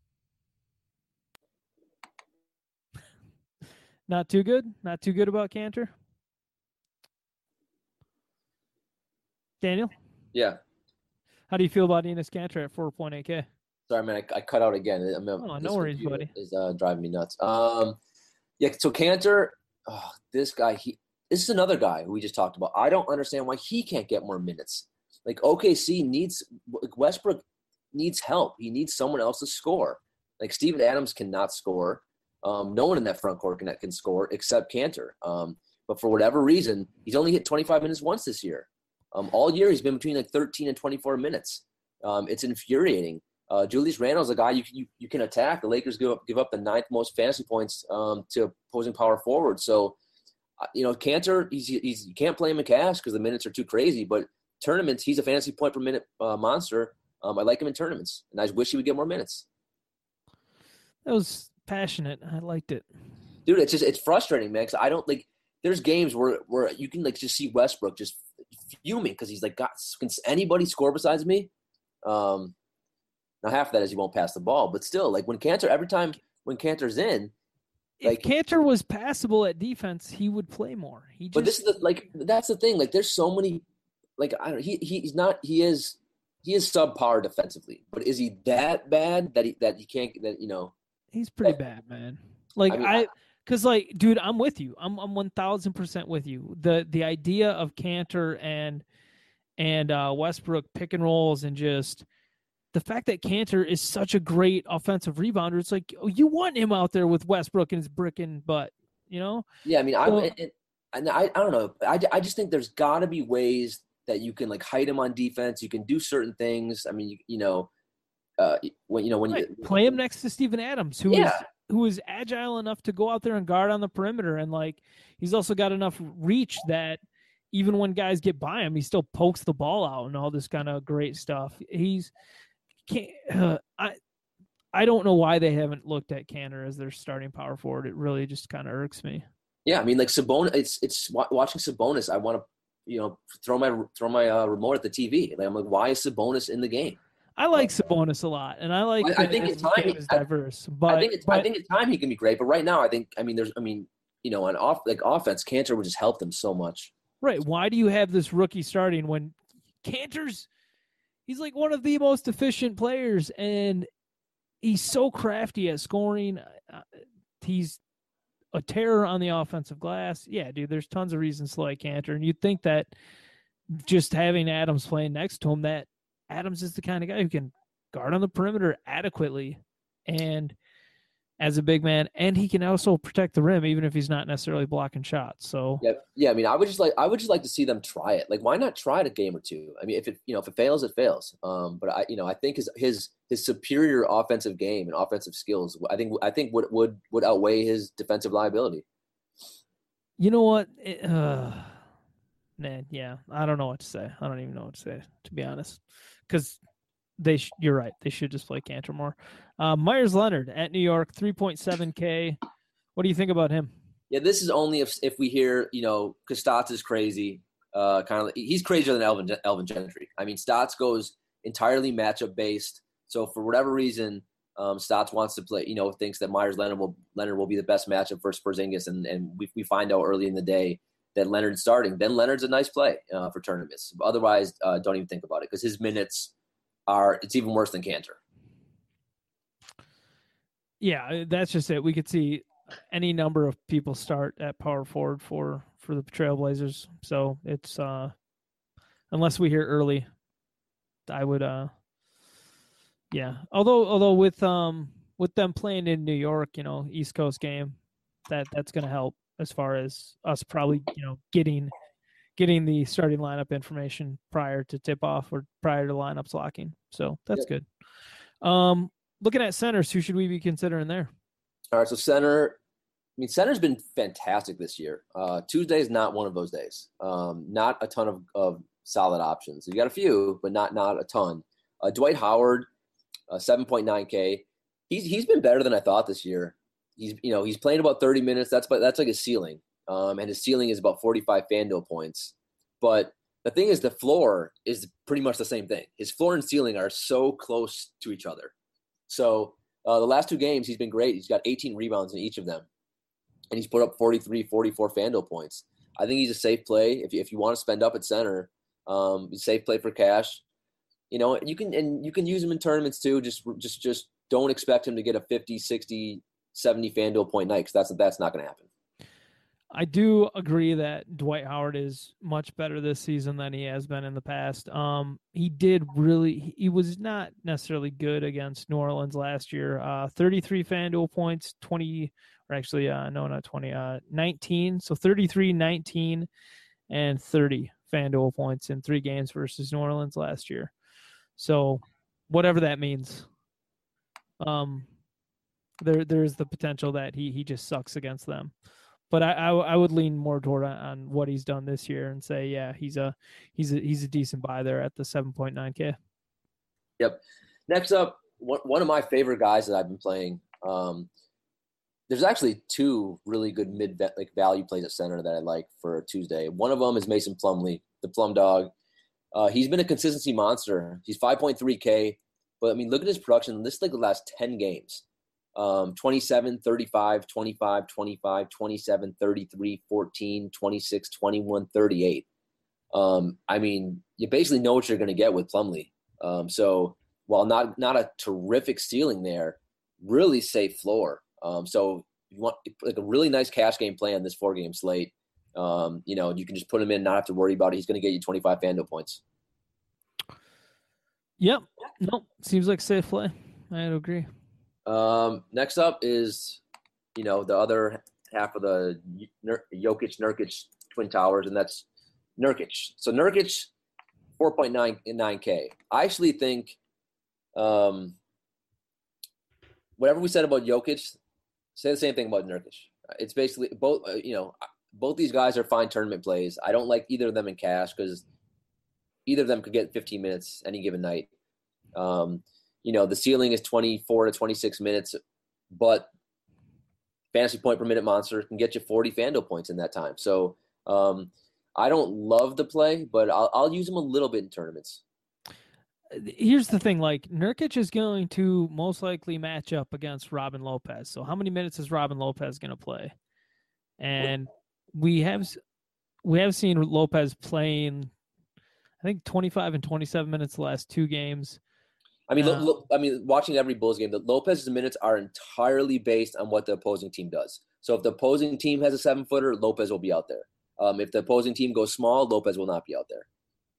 Not too good? Not too good about Kanter? Daniel? Yeah. How do you feel about Enes Kanter at 4.8K? Sorry, man, I cut out again. No worries, buddy. Is driving me nuts. Yeah, so Kanter, this guy, this is another guy who we just talked about. I don't understand why he can't get more minutes. Like, Westbrook needs help. He needs someone else to score. Like, Steven Adams cannot score. No one in that front court can score except Kanter. But for whatever reason, he's only hit 25 minutes once this year. All year he's been between like 13 and 24 minutes. It's infuriating. Julius Randle's a guy you can attack. The Lakers give up the 9th most fantasy points to opposing power forward. So, Kanter, you can't play him in cash because the minutes are too crazy. But tournaments, he's a fantasy point per minute monster. I like him in tournaments, and I wish he would get more minutes. That was passionate. I liked it, dude. It's frustrating, man. Because I don't like. There's games where you can like just see Westbrook just fuming because he's like, God, can anybody score besides me? Now half of that is he won't pass the ball, but still, like every time when Kanter's in, if Kanter was passable at defense, he would play more. But this is that's the thing. Like, there's so many. Like, I don't. He's not. He is subpar defensively, but is he that bad that he can't? He's pretty bad, man. Like because dude, I'm with you. I'm 1000% with you. The idea of Kanter and Westbrook pick and rolls and just the fact that Kanter is such a great offensive rebounder, it's like, you want him out there with Westbrook and his bricking butt, Yeah, I mean, I don't know. I just think there's got to be ways that you can like hide him on defense. You can do certain things. I mean, when right. you play him next to Steven Adams, who is agile enough to go out there and guard on the perimeter, and like he's also got enough reach that even when guys get by him, he still pokes the ball out and all this kind of great stuff. I don't know why they haven't looked at Kanter as their starting power forward. It really just kind of irks me. Yeah, I mean, like Sabonis. It's watching Sabonis. I want to, throw my remote at the TV. Like, I'm like, why is Sabonis in the game? I like Sabonis a lot, and I like. I think his game is diverse, but I think in time he can be great. But right now, on offense, Kanter would just help them so much. Right? Why do you have this rookie starting when Kanter's? He's like one of the most efficient players, and he's so crafty at scoring. He's a terror on the offensive glass. Yeah, dude, there's tons of reasons to like Kanter, and you'd think that just having Adams playing next to him, that Adams is the kind of guy who can guard on the perimeter adequately and as a big man, and he can also protect the rim even if he's not necessarily blocking shots. So yeah. I mean, I would just like to see them try it. Like, why not try it a game or two? I mean, if it fails, it fails. But I think his superior offensive game and offensive skills, I think would outweigh his defensive liability. You know what? Man, yeah, I don't know what to say. I don't even know what to say, to be honest, because you're right. They should just play Kanter more. Myers Leonard at New York, 3.7K. What do you think about him? Yeah, this is only if we hear, because Stotts is crazy. He's crazier than Elvin Gentry. I mean, Stotts goes entirely matchup based. So for whatever reason, Stotts wants to play. Thinks that Myers Leonard will be the best matchup for Porzingis, and we find out early in the day that Leonard's starting. Then Leonard's a nice play for tournaments. Otherwise, don't even think about it because his minutes it's even worse than Kanter. Yeah, that's just it. We could see any number of people start at power forward for the Trailblazers. So it's unless we hear early, I would yeah. Although with them playing in New York, East Coast game, that's going to help as far as us probably getting the starting lineup information prior to tip off or prior to lineups locking. So that's good. Looking at centers, who should we be considering there? All right, so center. I mean, center's been fantastic this year. Tuesday is not one of those days. Not a ton of solid options. You got a few, but not a ton. Dwight Howard, 7.9K. He's been better than I thought this year. He's playing about 30 minutes. That's like his ceiling. And his ceiling is about 45 FanDuel points. But the thing is, the floor is pretty much the same thing. His floor and ceiling are so close to each other. So the last two games, he's been great. He's got 18 rebounds in each of them. And he's put up 43, 44 FanDuel points. I think he's a safe play. If you want to spend up at center, safe play for cash. You can use him in tournaments too. Just don't expect him to get a 50, 60, 70 FanDuel point night because that's not going to happen. I do agree that Dwight Howard is much better this season than he has been in the past. He was not necessarily good against New Orleans last year. 33 FanDuel points, 20, or actually, no, not 20, 19. So 33, 19, and 30 FanDuel points in 3 games versus New Orleans last year. So whatever that means, there's the potential that he just sucks against them. But I would lean more toward on what he's done this year and say, yeah, he's a decent buy there at the 7.9K. Yep. Next up, one of my favorite guys that I've been playing. There's actually 2 really good value plays at center that I like for Tuesday. One of them is Mason Plumlee, the Plum Dog. He's been a consistency monster. He's 5.3K, but I mean, look at his production. This is like the last 10 games. 27, 35, 25, 25, 27, 33, 14, 26, 21, 38. I mean, you basically know what you're going to get with Plumlee. So while not a terrific ceiling there, really safe floor. So you want like a really nice cash game play on this 4-game slate. You can just put him in, not have to worry about it. He's going to get you 25 FanDuel points. Yep. Nope. Seems like safe play. I'd agree. Next up is, the other half of the Jokic-Nurkic Twin Towers, and that's Nurkic. So Nurkic, 4.99K. I actually think whatever we said about Jokic, say the same thing about Nurkic. It's basically both. Both these guys are fine tournament plays. I don't like either of them in cash because either of them could get 15 minutes any given night. The ceiling is 24 to 26 minutes, but fantasy point per minute monster can get you 40 FanDuel points in that time. So I don't love the play, but I'll use him a little bit in tournaments. Here's the thing, like Nurkic is going to most likely match up against Robin Lopez. So how many minutes is Robin Lopez going to play? And we have seen Lopez playing, I think 25 and 27 minutes the last two games. I mean, watching every Bulls game, the Lopez's minutes are entirely based on what the opposing team does. So if the opposing team has a 7-footer, Lopez will be out there. If the opposing team goes small, Lopez will not be out there.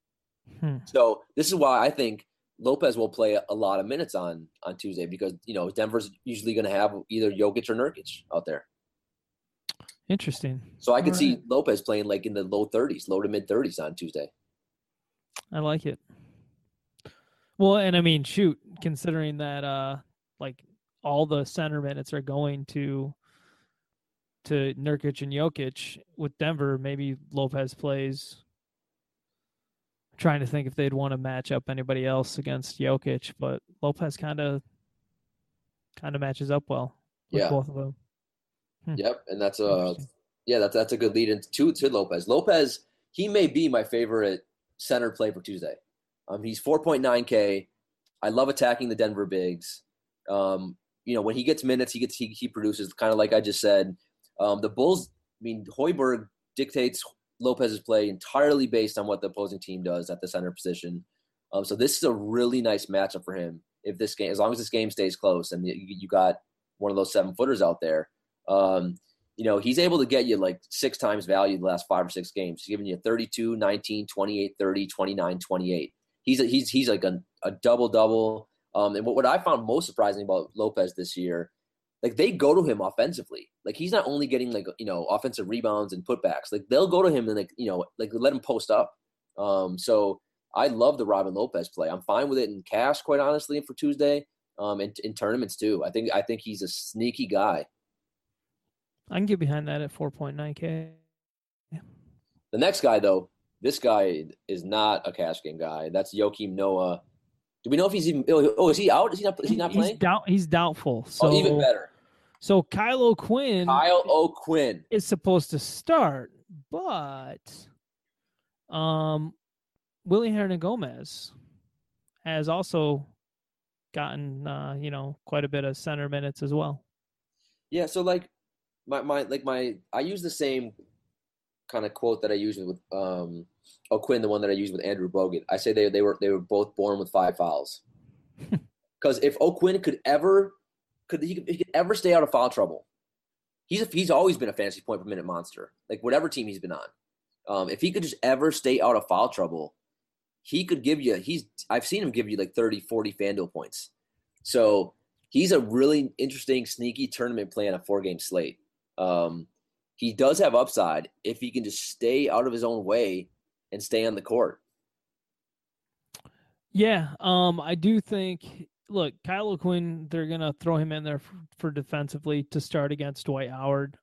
So this is why I think Lopez will play a lot of minutes on Tuesday because, Denver's usually going to have either Jokic or Nurkic out there. Interesting. So I could see Lopez playing like in the low to mid 30s on Tuesday. I like it. Well, and I mean, shoot, considering that like all the center minutes are going to Nurkic and Jokic with Denver, maybe Lopez plays. I'm trying to think if they'd want to match up anybody else against Jokic, but Lopez kind of matches up well with both of them. Yep, and that's that's a good lead into to Lopez. Lopez, he may be my favorite center play for Tuesday. He's 4.9K. I love attacking the Denver bigs. When he gets minutes, he produces, kind of like I just said. The Bulls, Hoiberg dictates Lopez's play entirely based on what the opposing team does at the center position. So this is a really nice matchup for him. As long as this game stays close and you got one of those 7-footers out there, he's able to get you like 6 times value the last 5 or 6 games. He's giving you 32, 19, 28, 30, 29, 28. He's like a double-double. And what I found most surprising about Lopez this year, like they go to him offensively. Like he's not only getting offensive rebounds and putbacks. Like they'll go to him and let him post up. So I love the Robin Lopez play. I'm fine with it in cash, quite honestly, for Tuesday. And in tournaments too. I think he's a sneaky guy. I can get behind that at 4.9K. The next guy, though, this guy is not a cash game guy. That's Joakim Noah. Do we know if he's even? Oh, is he out? Is he not playing? He's doubtful. So even better. So Kyle O'Quinn is supposed to start, but Willie Hernangomez has also gotten quite a bit of center minutes as well. Yeah, so like I use the same kind of quote that I use with O'Quinn, the one that I used with Andrew Bogut. I say they were both born with 5 fouls. Because if O'Quinn could ever stay out of foul trouble, he's always been a fantasy point per minute monster. Like whatever team he's been on, if he could just ever stay out of foul trouble, he could give you. I've seen him give you like 30, 40 FanDuel points. So he's a really interesting, sneaky tournament play on a 4-game slate. He does have upside if he can just stay out of his own way and stay on the court. Yeah, I do think. Look, Kyle O'Quinn, they're gonna throw him in there for defensively to start against Dwight Howard.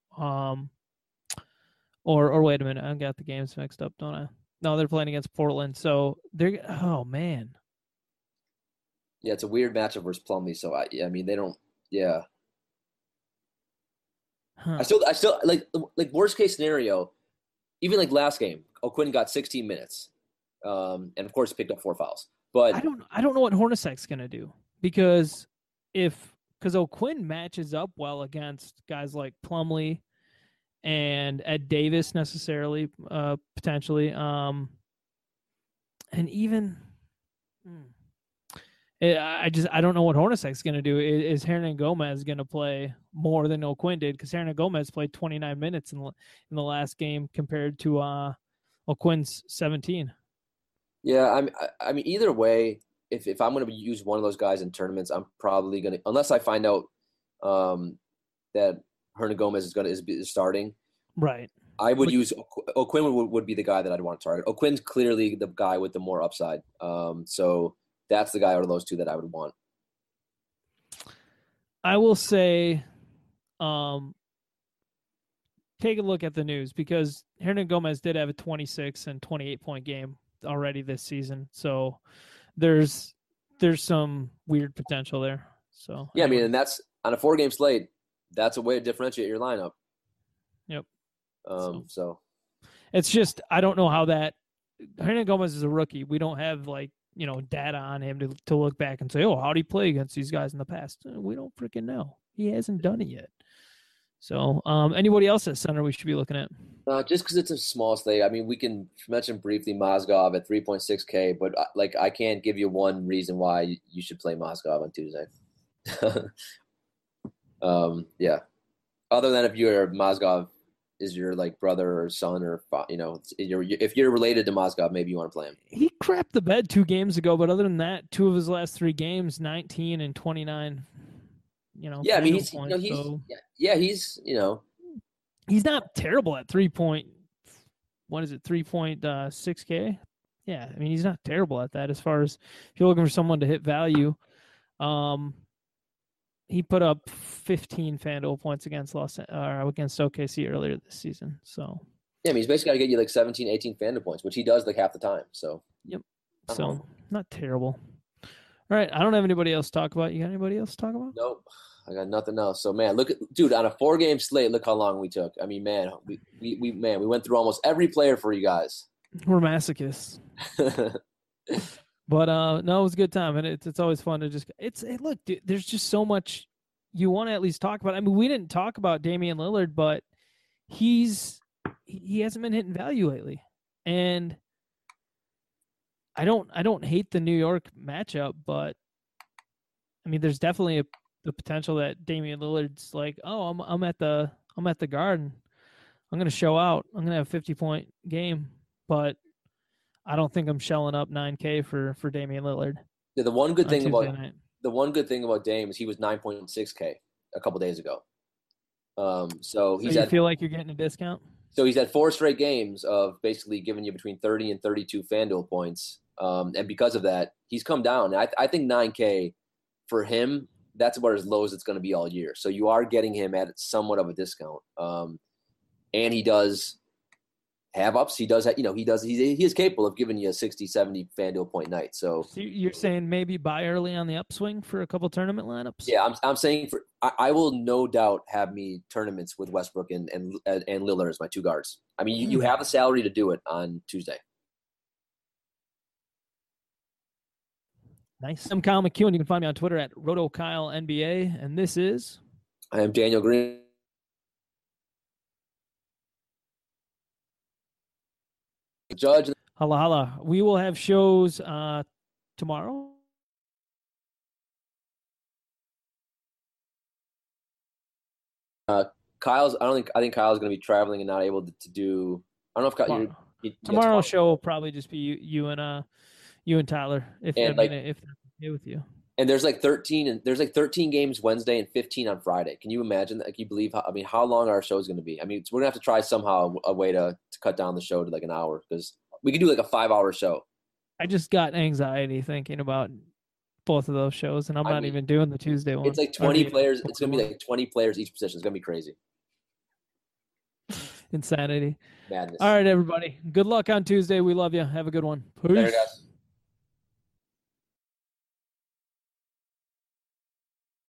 Or wait a minute, I got the games mixed up, don't I? No, they're playing against Portland, so they're. Oh man. Yeah, it's a weird matchup versus Plumlee. So they don't. Yeah. Huh. I still like worst case scenario, even like last game, O'Quinn got 16 minutes, and of course picked up 4 fouls. But I don't know what Hornacek's gonna do because O'Quinn matches up well against guys like Plumlee and Ed Davis necessarily, potentially, and even. I don't know what Hornacek's going to do. Is Hernangomez going to play more than O'Quinn did? Because Hernangomez played 29 minutes in the last game compared to O'Quinn's 17. Yeah, I mean, either way, if I'm going to use one of those guys in tournaments, I'm probably going to, unless I find out that Hernangomez is starting. Right. I would use O'Quinn would be the guy that I'd want to target. O'Quinn's clearly the guy with the more upside. So that's the guy out of those two that I would want. I will say, take a look at the news because Hernangomez did have a 26 and 28-point game already this season. So there's some weird potential there. So yeah, I mean, and that's on a 4-game slate. That's a way to differentiate your lineup. Yep. So it's just I don't know how that Hernangomez is a rookie. We don't have data on him to look back and say, oh, how'd he play against these guys in the past? We don't freaking know. He hasn't done it yet. So anybody else at center we should be looking at? Just because it's a small slate. I mean, we can mention briefly Mozgov at 3.6K, but I can't give you one reason why you should play Mozgov on Tuesday. Yeah. Other than if Mozgov is your brother or son or if you're related to Mozgov, maybe you want to play him. He crapped the bed 2 games ago, but other than that, 2 of his last 3 games, 19 and 29. Yeah, I mean he's he's not terrible at 3.6K. Yeah, I mean he's not terrible at that as far as if you're looking for someone to hit value. He put up 15 FanDuel points against OKC earlier this season. So yeah, I mean he's basically got to get you 17, 18 FanDuel points, which he does half the time. So yep, so not terrible. All right, I don't have anybody else to talk about. You got anybody else to talk about? Nope. I got nothing else. So man, dude, on a 4-game slate, look how long we took. I mean, man, we went through almost every player for you guys. We're masochists. But no, it was a good time, and it's always fun to just look, dude, there's just so much you want to at least talk about. I mean, we didn't talk about Damian Lillard, but he hasn't been hitting value lately, and I don't hate the New York matchup, but I mean, there's definitely the potential that Damian Lillard's like, oh, I'm at the Garden, I'm going to show out, I'm going to have a 50-point game, but I don't think I'm shelling up $9K for Damian Lillard. Yeah, the one good thing about Dame is he was 9.6K a couple days ago. So you feel like you're getting a discount? So he's had 4 straight games of basically giving you between 30 and 32 FanDuel points, and because of that, he's come down. I think 9K for him, that's about as low as it's going to be all year. So you are getting him at somewhat of a discount, and he does have ups. He is capable of giving you a 60, 70 FanDuel point night. So you're saying maybe buy early on the upswing for a couple tournament lineups? Yeah, I'm saying I will no doubt have me tournaments with Westbrook and Lillard as my 2 guards. I mean, you have a salary to do it on Tuesday. Nice. I'm Kyle McEwen. You can find me on Twitter at RotoKyleNBA, and this is I am Daniel Green. Judge. Holla holla. We will have shows tomorrow. I think Kyle's going to be traveling and not able to do. I don't know if tomorrow's show will probably just be you and Tyler if they're okay with you. And there's 13 games Wednesday and 15 on Friday. Can you imagine that? Can you believe how long our show is going to be? I mean, we're going to have to try somehow a way to cut down the show to an hour, because we could do a 5-hour show. I just got anxiety thinking about both of those shows, and I'm not even doing the Tuesday one. It's 20 players. It's going to be 20 players each position. It's going to be crazy. Insanity. Madness. All right, everybody. Good luck on Tuesday. We love you. Have a good one. Peace. Later, guys.